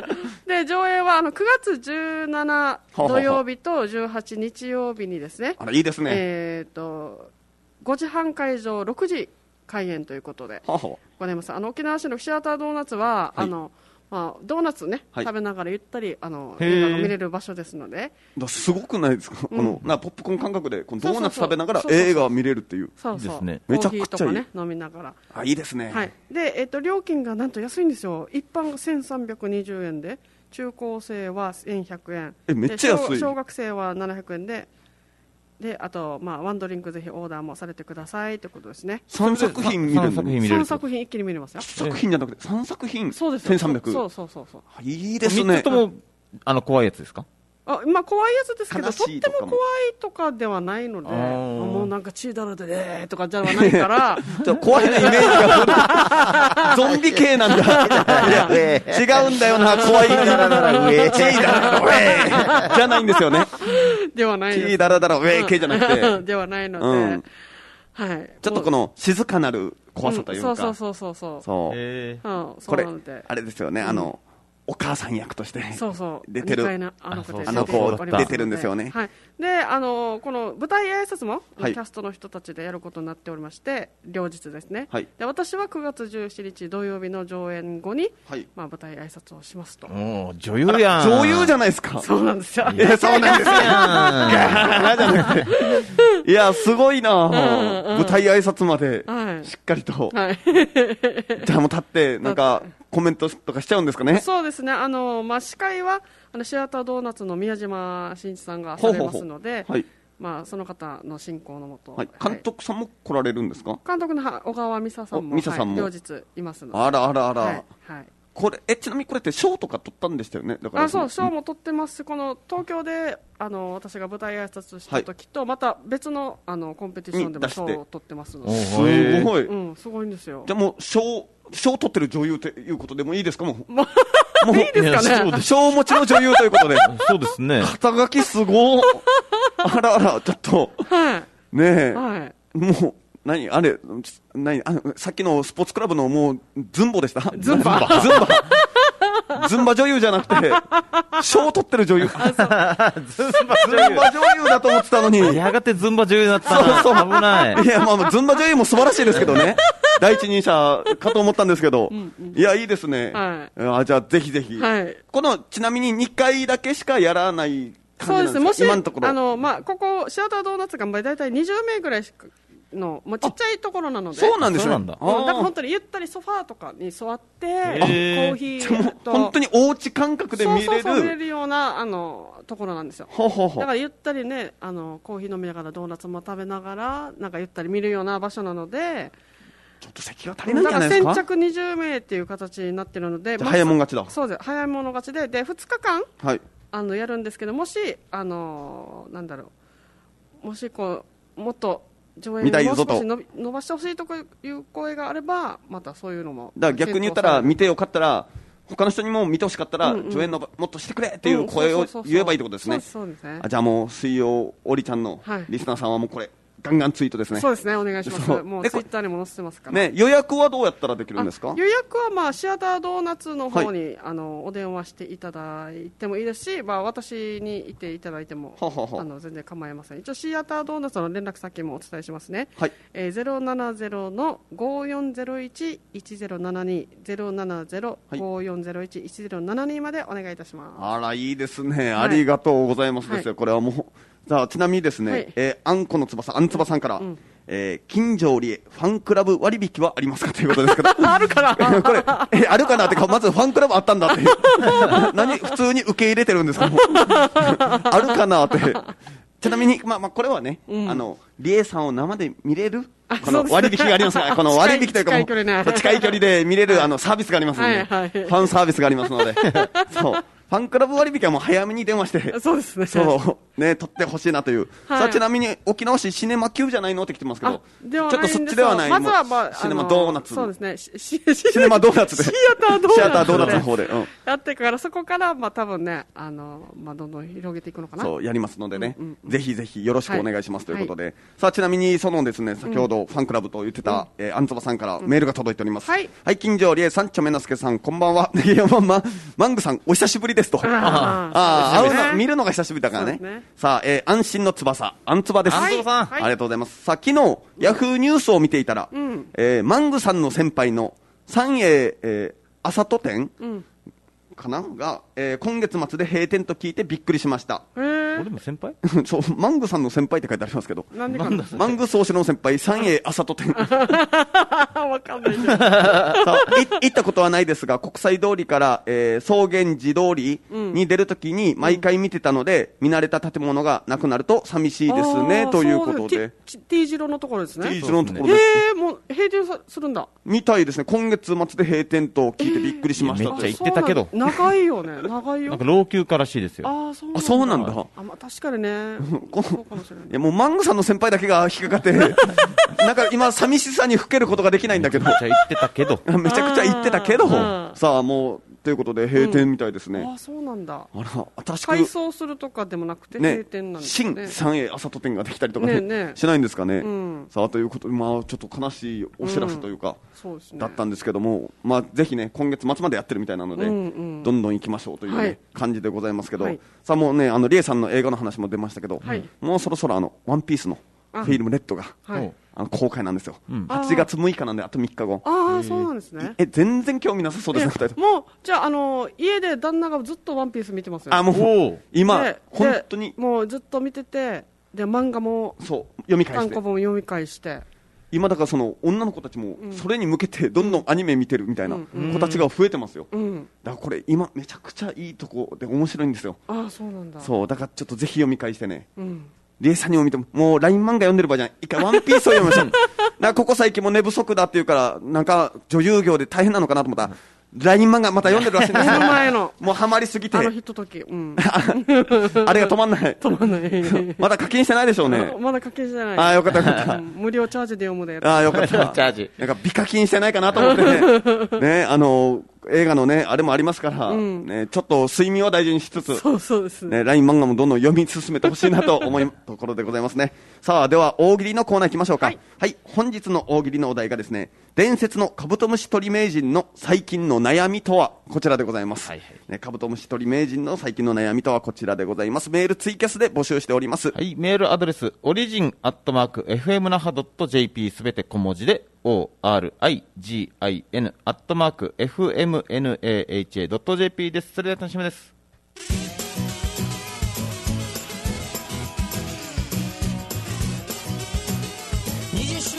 で、上映は9月17土曜日と18日曜日にですね。 いいですね。 5時半会場、6時開演ということで。ございます。沖縄市のシアタードーナツは、ドーナツね、食べながらゆったり映画が見れる場所ですので。 すごくないですか、ポップコーン感覚でドーナツ食べながら映画を見れるっていう。 そうそう。 めちゃくちゃいい。コーヒーとかね、飲みながら。 いいですね。 で、料金がなんと安いんですよ。一般が1320円で、中高生は1100円。 めっちゃ安い。 小学生は700円で。で、あと、ワンドリンクぜひオーダーもされてくださいということですね。 3作品見れるの ？3作品一気に見れますよ。 1作品じゃなくて3作品。 そうです。 1300。 そう。 いいですね。 3つとも、怖いやつですか？ 怖いやつですけど、とっても怖いとかではないので、もうなんか血だらでとかじゃないから、 怖いなイメージがゾンビ系なんだ。違うんだよな、怖い。血だらだら上、血だらだら上じゃないんですよね。 ではないです。 血だらだら上系じゃなくて。 ではないので、はい。 ちょっとこの静かなる怖さというか。 そう。 これ、あれですよね、お母さん役として出てるあの子出てるんですよね。 で、この舞台挨拶もキャストの人たちでやることになっておりまして、両日ですね。で、私は9月17日土曜日の上演後に舞台挨拶をしますと。 女優やん。 女優じゃないですか。 そうなんですよ。 そうなんですよ。いや、すごいな。舞台挨拶までしっかりと。じゃあもう立ってなんかコメントとかしちゃうんですかね。 そうですね。司会はシアタードーナツの宮島真一さんがされますので、その方の進行のもと、 監督さんも来られるんですか？ 監督の小川美沙さんも両日いますので。 あら。これちなみにこれって賞とか取ったんでしたよね。だからそう、賞も取ってますし、この東京で私が舞台挨拶した時と、また別のコンペティションでも賞を取ってますので。 すごい。 すごいんですよ。 じゃあもう賞取ってる女優ということでもいいですか？もういいですかね。 賞持ちの女優ということで。 そうですね。 肩書きすごい。あら、ちょっと。ねえ。もう。さっきのスポーツクラブのもうズンボでした。ズンバ女優じゃなくて賞を取ってる女優。ズンバ女優だと思ってたのに、 やがてズンバ女優だった。そう危ない。 いや、ズンバ女優も素晴らしいですけどね。第一人者かと思ったんですけど、いや、いいですね。じゃあぜひぜひ。このちなみに2回だけしかやらない感じなんですか？今のところ。 ここシアタードーナツがだいたい20名ぐらいしかの、もうちっちゃいところなので。 そうなんですね。 だから本当にゆったりソファーとかに座って、コーヒーと。 本当におうち感覚で見れる。 そう見れるような、ところなんですよ。だからゆったりね、コーヒー飲みながらドーナツも食べながら、なんかゆったり見るような場所なので、 ちょっと席が足りないんじゃないですか。 先着20名っていう形になってるので、 早いもん勝ちだ。 そうです。早いもの勝ちで、2日間、 はい、 やるんですけど、もし、なんだろう、もしこう、もっと上映をもう少し伸ばしてほしいという声があれば、またそういうのも。 だから逆に言ったら、見てよかったら、他の人にも見てほしかったら、上演のもっとしてくれっていう声を言えばいいってことですね。 そうですね。 じゃあもう、水曜おりちゃんのリスナーさんはもうこれ、ガンガンツイートですね。 そうですね、お願いします。もうツイッターにも載せてますから。 ね、予約はどうやったらできるんですか？ 予約はまあシアタードーナツの方に、お電話していただいてもいいですし、まあ私にいていただいても全然構いません。一応シアタードーナツの連絡先もお伝えしますね。はい。070-5401-1072 070-5401-1072までお願いいたします。 あらいいですね。ありがとうございますですよ。これはもう。さあちなみにですね、あんこの翼、あんつばさんから、金城理恵ファンクラブ割引はありますかということですけどあるかなこれ、あるかなってまずファンクラブあったんだって何普通に受け入れてるんですかあるかなってちなみに、まあこれはね、理恵さんを生で見れるこの割引がありますこの割引というかもう近い距離で見れるサービスがありますので、ファンサービスがありますのでそうファンクラブ割引はもう早めに電話して、 そうですね。 そう、ね、取ってほしいなという。さあ、ちなみに沖縄市シネマ級じゃないのって来てますけど、ちょっとそっちではない。 まずは、まあ、 シネマドーナツ。 そうですね。 シネマドーナツで。 シアタードーナツの方で。 やってから、そこから、まあ多分ね、まあどんどん広げていくのかな。 そう、やりますのでね。ぜひぜひよろしくお願いしますということで。さあ、ちなみに、そのですね、先ほどファンクラブと言ってた、あんつばさんからメールが届いております。はい。金城理恵さん、ちょめなすけさん、こんばんは。いや、マングさん、お久しぶりですと。会うの、見るのが久しぶりだからね。さあ、安心の翼、あんつばです。ありがとうございます。さあ、昨日、ヤフーニュースを見ていたら、マングさんの先輩の三栄、あさと店かなが、今月末で閉店と聞いてびっくりしました。 俺も先輩そう、マングさんの先輩って書いてありますけど。 なんでかなマング総司の先輩、三栄あさと店。 わかんないね。 行ったことはないですが、国際通りから、草原寺通りに出るときに毎回見てたので、見慣れた建物がなくなると寂しいですね、ということで。 T 字路のところですね。 T 字路のところです。 もう閉店するんだ。 みたいですね。今月末で閉店と聞いてびっくりしました。 めっちゃ行ってたけど。 長いよね、長いよ。 なんか老朽化らしいですよ。 そうなんだ。 まあ確かにね。 いやもうマングさんの先輩だけが引っかかって、なんか今寂しさにふけることができないんだけど。 めちゃくちゃ行ってたけど。 めちゃくちゃ行ってたけど。さあもう、ということで閉店みたいですね。 あ、そうなんだ。 あら、新しく。 改装するとかでもなくて閉店なんですね。 新三栄あさと店ができたりとかね、しないんですかね。さあ、ということで、まあちょっと悲しいお知らせというか、だったんですけども、まあぜひね、今月末までやってるみたいなので、どんどん行きましょうという感じでございますけど、さあもうね、リエさんの映画の話も出ましたけど、もうそろそろワンピースのフィルムレッドが、公開なんですよ。8月6日なんで、あと3日後。 ああ、そうなんですね。 全然興味なさそうですね、2人。 もう、じゃあ、家で旦那がずっとワンピース見てますよ。 あ、もう、今、本当に。 もうずっと見てて、で、漫画も、 そう、読み返して。 単行本も読み返して。 今だから女の子たちもそれに向けてどんどんアニメ見てるみたいな子たちが増えてますよ。だからこれ今めちゃくちゃいいとこで面白いんですよ。 ああ、そうなんだ。 そう、だからちょっとぜひ読み返してね。リエさんにも見てもう LINE 漫画読んでる場合じゃない。一回ワンピースを読みましょう。なんかここ最近も寝不足だっていうからなんか女優業で大変なのかなと思ったら。LINE 漫画また読んでるらしいんですよ。 前のもうハマりすぎて。 ひととき。あれが止まんない。 止まんない。 まだ課金してないでしょうね。 まだ課金してない。 ああ、よかったよかった。 無料チャージで読むで。 ああ、よかった。チャージ。 なんか美課金してないかなと思ってね。ね、映画のね、あれもありますから、ね、ちょっと睡眠は大事にしつつ、 そうですね。 LINE 漫画もどんどん読み進めてほしいなと思うところでございますね。さあ、では大喜利のコーナー行きましょうか。はい、本日の大喜利のお題がですね、伝説のカブトムシ取り名人の最近の悩みとはこちらでございます。カブトムシ取り名人の最近の悩みとはこちらでございます。メールツイキャスで募集しております。 はい、メールアドレス、origin@fmnaha.jp すべて小文字で、origin@fmnaha.jp です。それでは楽しみです。 20周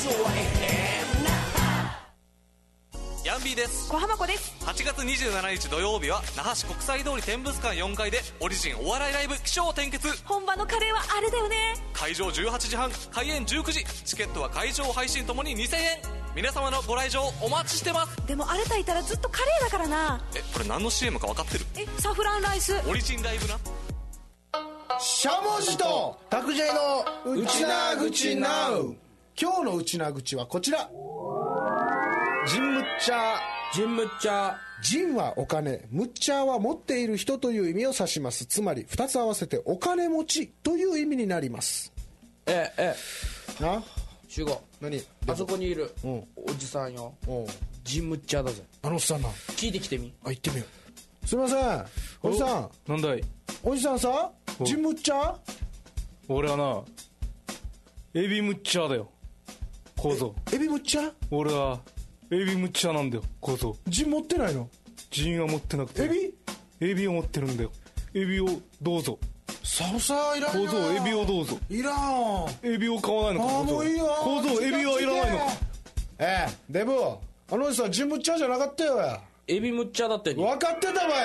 ヤンビーです。 小浜子です。 8月27日土曜日は那覇市国際通り天物館4階でオリジンお笑いライブ起承転結。 本場のカレーはあれだよね。 会場18時半、開演19時。チケットは会場配信ともに2000円。皆様のご来場お待ちしてます。 でもあれ炊いたらずっとカレーだからな。 これ何の CM か分かってる？ サフランライスオリジンライブな。 しゃもじとタクジェイのうちなぐちなう。今日のうちなぐちはこちら。ジンムッチャー。 ジンムッチャー。 ジンはお金、ムッチャーは持っている人という意味を指します。つまり2つ合わせてお金持ちという意味になります。な集合。 何？ あそこにいるおじさんよ。ジンムッチャーだぜ。 あのおっさんな。 聞いてきてみ。 行ってみよう。すいません、おじさん。 なんだい？ おじさんさ、ジンムッチャー？ 俺はな、エビムッチャーだよ、構造。 エビムッチャー？ 俺はエビムッチャーなんだよ、構造。 ジン持ってないの？ ジンは持ってなくてエビを持ってるんだよ。エビをどうぞ。 さおさいらんよ。 構造、エビをどうぞ。 いらん。 エビを買わないのか？ もういいよ。 構造、エビはいらないのか？ デブ、あのおじさんジンムッチャーじゃなかったよ。 エビムッチャーだってに。 分かってたわよ。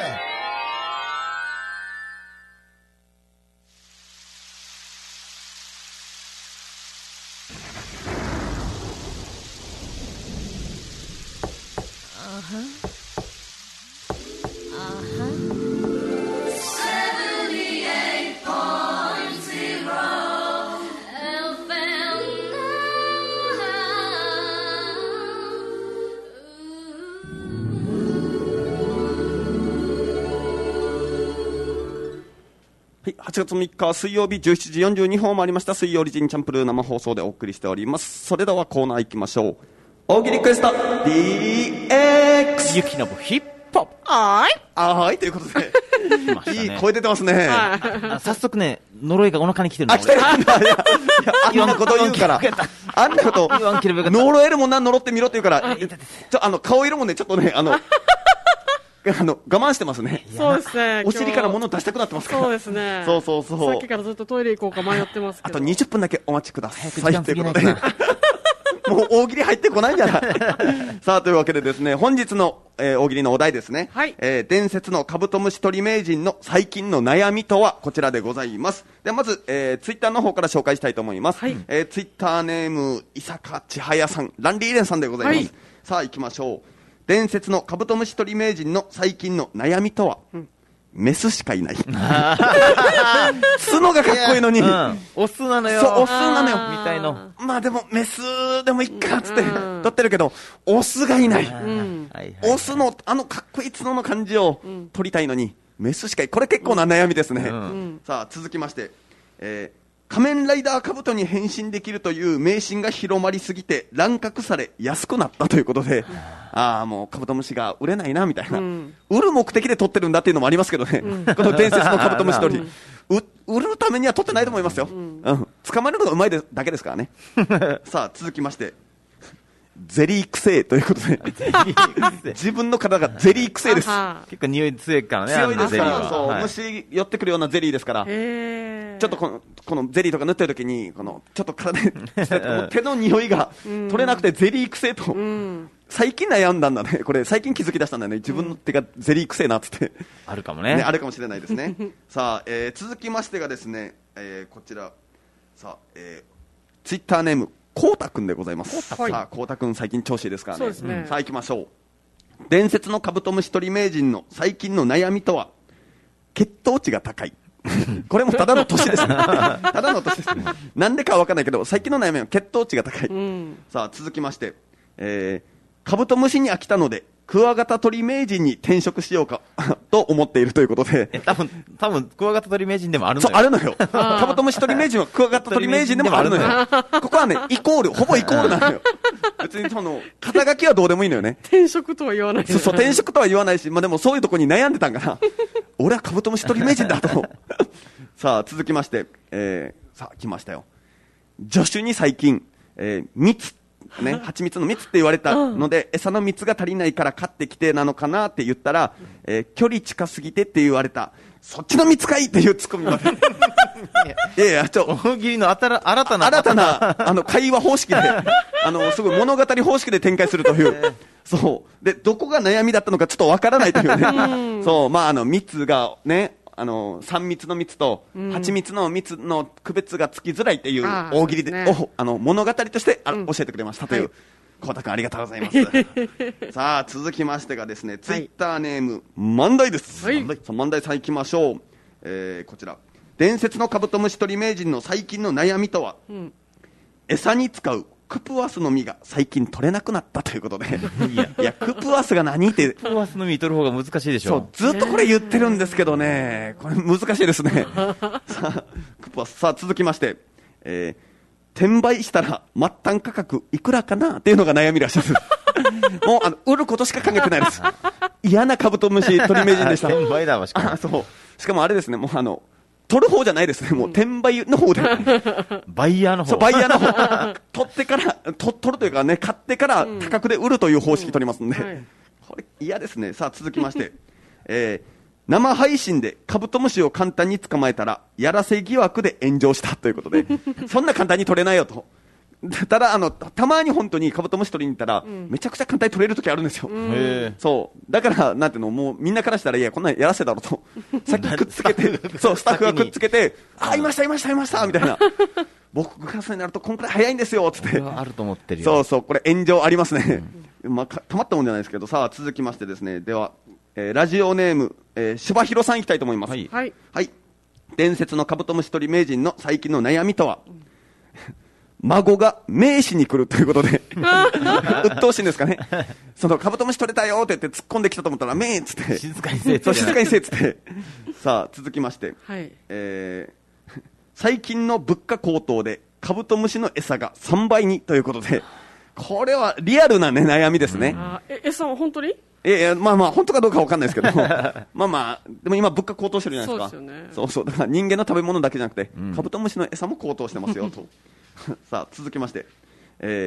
8月3日水曜日17時42分を回りました。水曜オリジンチャンプルー生放送でお送りしております。それではコーナー行きましょう。大喜利クエスト DX ゆきのぶヒップホップ。 はいということでいい声出てますね。 早速ね、呪いがお腹に来てるの。 来てるんだ。いやあんなこと言うからあんなこと呪えるもんな、呪ってみろって言うから顔色もねちょっとね我慢してますね。 そうですね。 お尻から物を出したくなってますから。 そうですね。 そう。 さっきからずっとトイレ行こうか迷ってますけど。 あと20分だけお待ちください。 早く時間過ぎないかな。 もう大喜利入ってこないんじゃないさあ、というわけでですね、本日の、大喜利のお題ですね。 はい。 伝説のカブトムシ取り名人の最近の悩みとはこちらでございます。ではまず、ツイッターの方から紹介したいと思います。はい。ツイッターネーム、伊坂千早さん、ランディーレンさんでございます。はい。さあ、行きましょう。伝説のカブトムシ取り名人の最近の悩みとは、メスしかいない。角がかっこいいのに、 オスなのよ。 そう、オスなのよ。 みたいの。 まあでも、メスでもいっかっつって取ってるけど、オスがいない。オスのかっこいい角の感じを取りたいのに、メスしかいない。これ結構な悩みですね。さあ、続きまして、仮面ライダーカブトに変身できるという迷信が広まりすぎて乱獲され安くなったということで、もうカブトムシが売れないなみたいな、売る目的で取ってるんだっていうのもありますけどね、この伝説のカブトムシ取り、売るためには取ってないと思いますよ。捕まえるのがうまいだけですからね。さあ、続きまして、ゼリー臭ということで自分の体がゼリー臭です。 結構匂い強いからね。 強いですから、そう、虫寄ってくるようなゼリーですから、ちょっとこのゼリーとか塗ってる時にちょっと体で手の匂いが取れなくてゼリー臭と、最近悩んだんだね。これ最近気づき出したんだよね。自分の手がゼリー臭いなっつってあるかもね。 あるかもしれないですね。さあ、続きましてがですね、こちらさあ、ツイッターネームこうたくんでございます。さあ、こうたくん最近調子いいですからね。さあ行きましょう。伝説のカブトムシ取り名人の最近の悩みとは、血糖値が高い。これもただの年です。ただの年です。なんでかは分からないけど、最近の悩みは血糖値が高い。さあ続きまして、カブトムシに飽きたのでクワガタ取り名人に転職しようかと思っているということで、 多分クワガタ取り名人でもあるのよ。 そう、あるのよ。カブトムシ取り名人はクワガタ取り名人でもあるのよ。ここはね、イコール、ほぼイコールなのよ。別に肩書きはどうでもいいのよね。 転職とは言わない。 そう、転職とは言わないし、まあでもそういうとこに悩んでたんかな。俺はカブトムシ取り名人だと。さあ、続きまして、さあ、来ましたよ。助手に最近、 ね、蜂蜜の蜜って言われたので、餌の蜜が足りないから買ってきてなのかなって言ったら、距離近すぎてって言われた。そっちの蜜かいっていうツッコミまで。いや、 大喜利の新たな、会話方式で、すごい物語方式で展開するという。そう。で、どこが悩みだったのかちょっとわからないというね。そう、まあ、蜜がね、3蜜の蜜と蜂蜜の蜜の区別がつきづらいっていう大喜利で、物語として教えてくれましたという。小田君ありがとうございます。さあ、続きましてがですね、ツイッターネーム、万代です。万代さん行きましょう。こちら。伝説のカブトムシ取り名人の最近の悩みとは、餌に使うクプワスの実が最近取れなくなったということで。いや、クプワスが何って。 クプワスの実取る方が難しいでしょ。 そう、ずっとこれ言ってるんですけどね、これ難しいですね。さあ、クプワス。さあ、続きまして、転売したら末端価格いくらかなっていうのが悩みらしいです。もう売ることしか考えてないです。嫌なカブトムシ取り名人でした。 転売だわ、しかも。 そう。しかもあれですね、もう取る方じゃないですね。もう転売の方で。 バイヤーの方。 そう、バイヤーの方。取ってから、取るというかね、買ってから価格で売るという方式取りますんで。これ嫌ですね。さあ、続きまして。生配信でカブトムシを簡単に捕まえたらやらせ疑惑で炎上したということでそんな簡単に取れないよと。ただたまに本当にカブトムシ取りに行ったら、めちゃくちゃ簡単に取れる時あるんですよ。そうだからなんていうの、もうみんなからしたらいやこんなんやらせだろと先くっつけてそうスタッフがくっつけていましたみたいな僕クラスになるとこんくらい早いんですよつってあると思ってるよ。 そうこれ炎上ありますね。まあたまったもんじゃないですけど。さあ続きましてですね、ではラジオネーム、柴弘さんいきたいと思います。はい。伝説のカブトムシ取り名人の最近の悩みとは、孫が名刺に来るということで、鬱陶しいんですかね。そのカブトムシ取れたよって言って突っ込んできたと思ったら、めーっつって。 静かにせえっつって。さあ、続きまして、最近の物価高騰でカブトムシの餌が3倍にということで、これはリアルなね、悩みですね。 餌は本当に？ まあ本当かどうかわかんないですけどまあでも今物価高騰してるじゃないですか。 そうですよね。 そうだから人間の食べ物だけじゃなくて、カブトムシの餌も高騰してますよとさあ続きまして、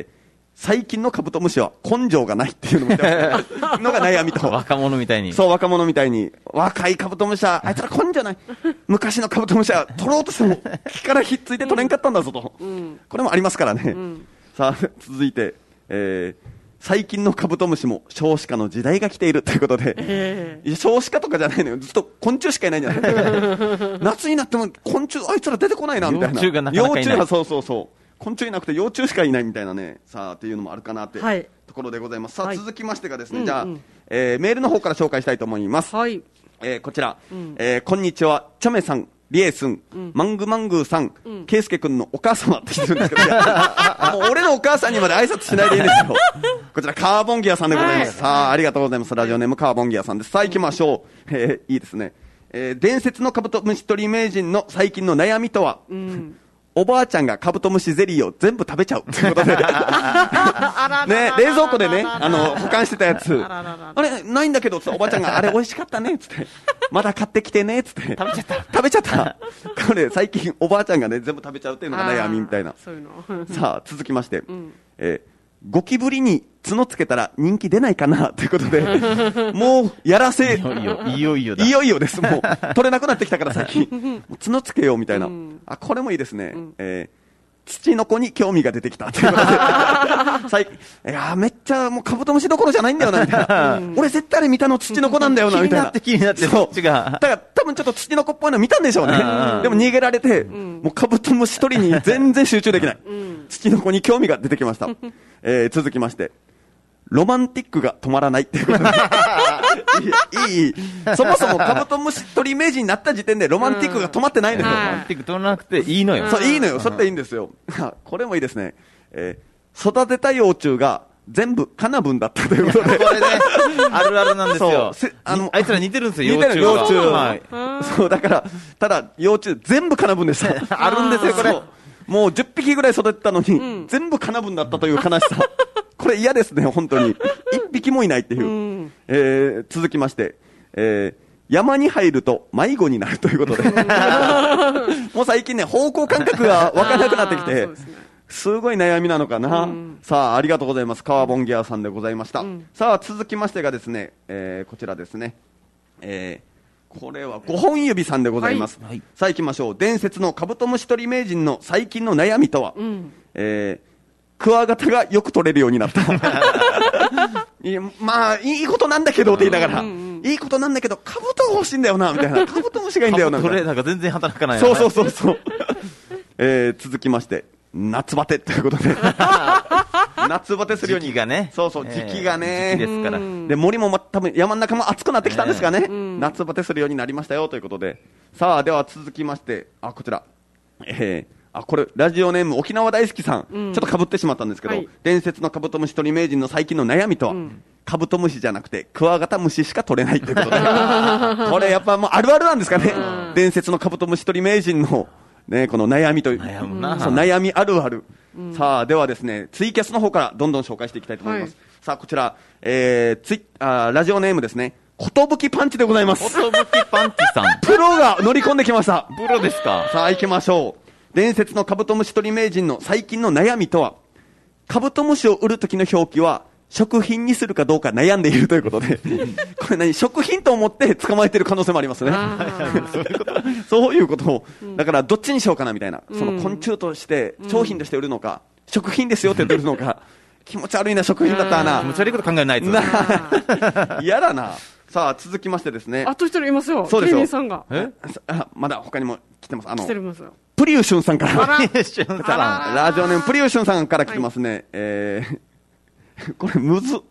最近のカブトムシは根性がないっていうのが悩みと若者みたいに。 そう、若者みたいに若いカブトムシはあいつら根性ない。昔のカブトムシは取ろうとしても木からひっついて取れんかったんだぞと、これもありますからね。さあ続いて、最近のカブトムシも少子化の時代が来ているということで、少子化とかじゃないのよ、ずっと昆虫しかいないんじゃない夏になっても昆虫あいつら出てこないなみたいな。 幼虫がなかなかいない。 幼虫がそう昆虫いなくて幼虫しかいないみたいなね。さあっていうのもあるかなってところでございます。さあ続きましてがですね、じゃあ、メールの方から紹介したいと思います。こちら、こんにちはチャメさん、リエスン、マングマングーさん、ケイスケ君のお母様って言ってるんですけど、もう俺のお母さんにまで挨拶しないでいいんですよ。こちらカーボンギアさんでございます。さあありがとうございます。ラジオネームカーボンギアさんです。さあ行きましょう。いいですね。伝説のカブトムシ取り名人の最近の悩みとは、おばあちゃんがカブトムシゼリーを全部食べちゃうということでね、冷蔵庫でね保管してたやつあれないんだけど、おばあちゃんがあれ美味しかったねっつってまだ買ってきてねっつって食べちゃったこれ最近おばあちゃんがね全部食べちゃうっていうのが悩みみたいな。さあ続きまして、ゴキブリに角つけたら人気出ないかなということでもうやらせいよいよです。もう取れなくなってきたから最近角つけようみたいな。これもいいですね。土の子に興味が出てきたということでいやめっちゃもうカブトムシどころじゃないんだよなみたいな俺絶対あれ見たの土の子なんだよなみたいな。 気になってそっちがだから多分ちょっと土の子っぽいの見たんでしょうね。でも逃げられて、もうカブトムシ取りに全然集中できない。土の子に興味が出てきました。続きましてロマンティックが止まらないっていうことでいいそもそもカブトムシ取り名人になった時点でロマンティックが止まってないのよ。 ロマンティック止まらなくていいのよ。 そういいのよ。それでいいんですよ。これもいいですね。育てた幼虫が全部カナブンだったということでこれねあるあるなんですよ。あいつら似てるんですよ。幼虫そうだからただ幼虫全部カナブンでしたあるんですよこれ。 もう10匹ぐらい育てたのに、全部カナブンだったという悲しさこれ嫌ですね本当に。1匹もいないっていう、続きまして、山に入ると迷子になるということでもう最近ね方向感覚が分からなくなってきて、 すごい悩みなのかな、さあありがとうございます。カワボンギアさんでございました、さあ続きましてがですね、こちらですね、これは5本指さんでございます、さあ行きましょう。伝説のカブトムシ取り名人の最近の悩みとは、クワガタがよく取れるようになったまあいいことなんだけどって言いながら、いいことなんだけどカブトが欲しいんだよなみたいな、カブトムシがいいんだよなみたいな、 トレーダーが全然働かない、 そう続きまして夏バテということで夏バテするように時期がね、 時期がね、 時期ですからで森も多分山の中も暑くなってきたんですかね、夏バテするようになりましたよということで、さあでは続きましてこちら、これラジオネーム沖縄大好きさん、ちょっと被ってしまったんですけど、伝説のカブトムシ取り名人の最近の悩みとは、カブトムシじゃなくてクワガタムシしか取れないということでこれやっぱもうあるあるなんですかね、伝説のカブトムシ取り名人のね、この悩みという悩みあるある、さあではですねツイキャスの方からどんどん紹介していきたいと思います、さあこちら、ラジオネームですね、ことぶきパンチでございます。 ことぶきパンチさんプロが乗り込んできました。 プロですか。 さあ行きましょう。伝説のカブトムシ取り名人の最近の悩みとは、カブトムシを売る時の表記は食品にするかどうか悩んでいるということでこれ食品と思って捕まえている可能性もありますねそういうことを、だからどっちにしようかなみたいな、その昆虫として商品として売るのか、食品ですよって売るのか気持ち悪いな、食品だったな、 気持ち悪いこと考えないと嫌だな。さあ続きましてですね、 あと一人いますよ。 そうですよ、 ケミさんがまだ他にも来てます。 来てますよ。 プリューシュンさんからラジオネームプリューシュンさんから来てますね、これむず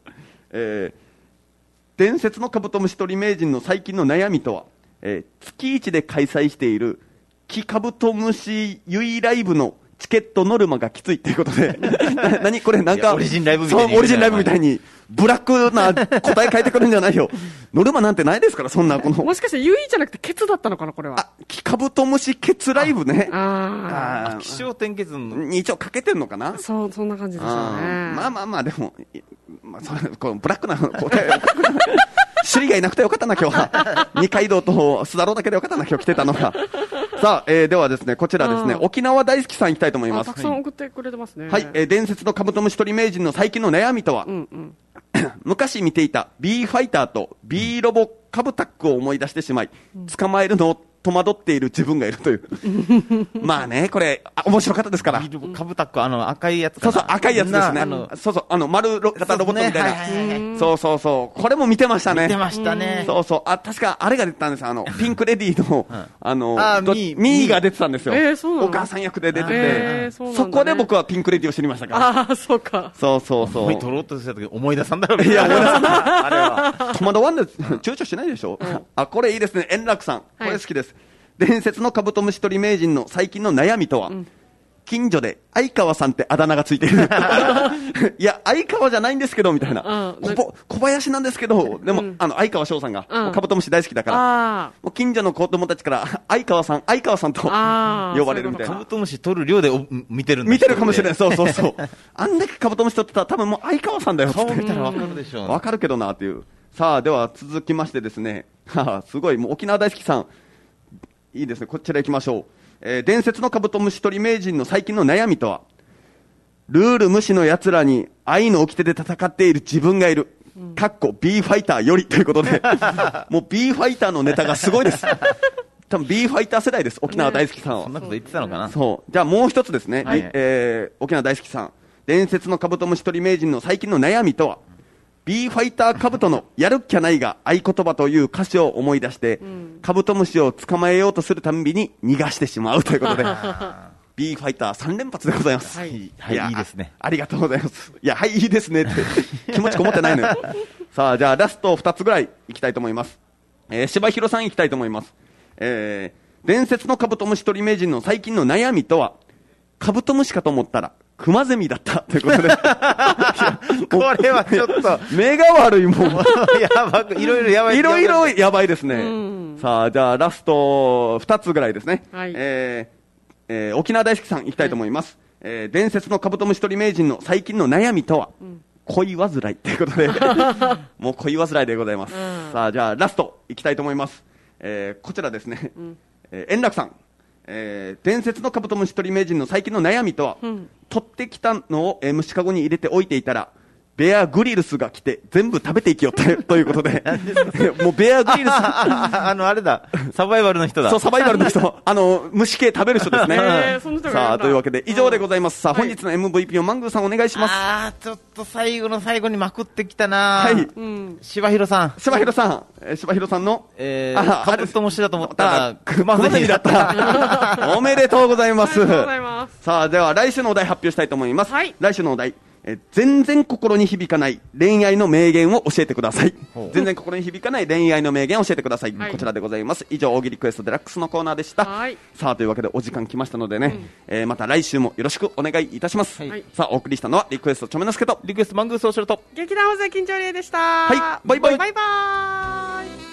伝説のカブトムシ取り名人の最近の悩みとは、月1で開催しているキカブトムシユイライブのチケットノルマがきついっていうことで何これなんかオリジンライブみたいにオリジンライブみたいにブラックな答え書いてくるんじゃないよノルマなんてないですから、そんなこのもしかしてユイじゃなくてケツだったのかな、これは。 キカブトムシケツライブね。 気象点結に一応かけてんのかな。 そんな感じですよね。 まあでも、このブラックな答え首里がいなくてよかったな今日は二階堂と須田郎だけでよかったな今日来てたのがさあ、ではですねこちらですね、沖縄大好きさんいきたいと思います。 たくさん送ってくれてますね。 はい、伝説のカブトムシ取り名人の最近の悩みとは、昔見ていた B ファイターと B ロボカブタックを思い出してしまい、捕まえるのを戸惑っている自分がいるというまあねこれ面白かったですから。 カブタック赤いやつかな。 そう赤いやつですね。そう丸型ロボットみたいな。そうこれも見てましたね。 見てましたね。 そう確かあれが出てたんですよ。ピンクレディーのミーが出てたんですよ。お母さん役で出てて、そこで僕はピンクレディーを知りましたから。 ああそうか。 そう取ろうとした時思い出さんだろう。 いや思い出さんあれは戸惑わんで躊躇しないでしょ。これいいですね。円楽さんこれ好きです。伝説のカブトムシ取り名人の最近の悩みとは、近所で相川さんってあだ名がついてるいや相川じゃないんですけどみたいな、小林なんですけどでも、相川翔さんが、カブトムシ大好きだからもう近所の子供たちから相川さんと呼ばれるみたいな。 カブトムシ取る量で見てるんだ。 見てるかもしれない。そうあんだけカブトムシ取ってたら多分もう相川さんだよって顔見たら分かるでしょう、 分かるけどなっていう。さあでは続きましてですねすごいもう沖縄大好きさんいいですね、こちら行きましょう。伝説のカブトムシ取り名人の最近の悩みとは、ルール無視の奴らに愛の掟で戦っている自分がいる。かっこ B ファイターよりということでもう B ファイターのネタがすごいです。多分 B ファイター世代です、沖縄大好きさんは。 そんなこと言ってたのかな。 そうじゃあもう一つですね、沖縄大好きさん、伝説のカブトムシ取り名人の最近の悩みとは、B ファイターカブトのやるっきゃないが合言葉という歌詞を思い出して、カブトムシを捕まえようとするたんびに逃がしてしまうということでB ファイター3連発でございます。 はい、いいですね。 ありがとうございます。いや、はい、いいですねって気持ちこもってないのよさあじゃあラスト2つぐらいいきたいと思います。柴弘さんいきたいと思います。伝説のカブトムシ取り名人の最近の悩みとは、カブトムシかと思ったらクマゼミだったということでこれはちょっと目が悪いもんいろいろやばい、 いろいろやばいですね。さあじゃあラスト2つぐらいですね。沖縄大好きさんいきたいと思います。伝説のカブトムシ取り名人の最近の悩みとは、恋煩いということでもう恋煩いでございます。さあじゃあラストいきたいと思います。こちらですね、円楽さん、 伝説のカブトムシ取り名人の最近の悩みとは、取ってきたのを、虫かごに入れておいていたら、ベアグリルスが来て全部食べていきよったということでもうベアグリルスあれだ、サバイバルの人だ。 そう、サバイバルの人虫系食べる人ですねさあ、というわけで以上でございます。さあ、本日の MVP をマングーさんお願いします。 ちょっと最後の最後にまくってきたな。はい、柴弘さんのカブトムシだと思ったらクマゼミだったおめでとうございます。さあ、では来週のお題発表したいと思います。来週のお題、全然心に響かない恋愛の名言を教えてください。全然心に響かない恋愛の名言を教えてください。こちらでございます。以上、大喜利クエストデラックスのコーナーでした。さあ、というわけでお時間来ましたのでね、また来週もよろしくお願いいたします。さあ、お送りしたのはリクエストチョメノスケとリクエストマングースをしろと劇団大関金城理恵でした。 はい、バイバイ。 バイバイ。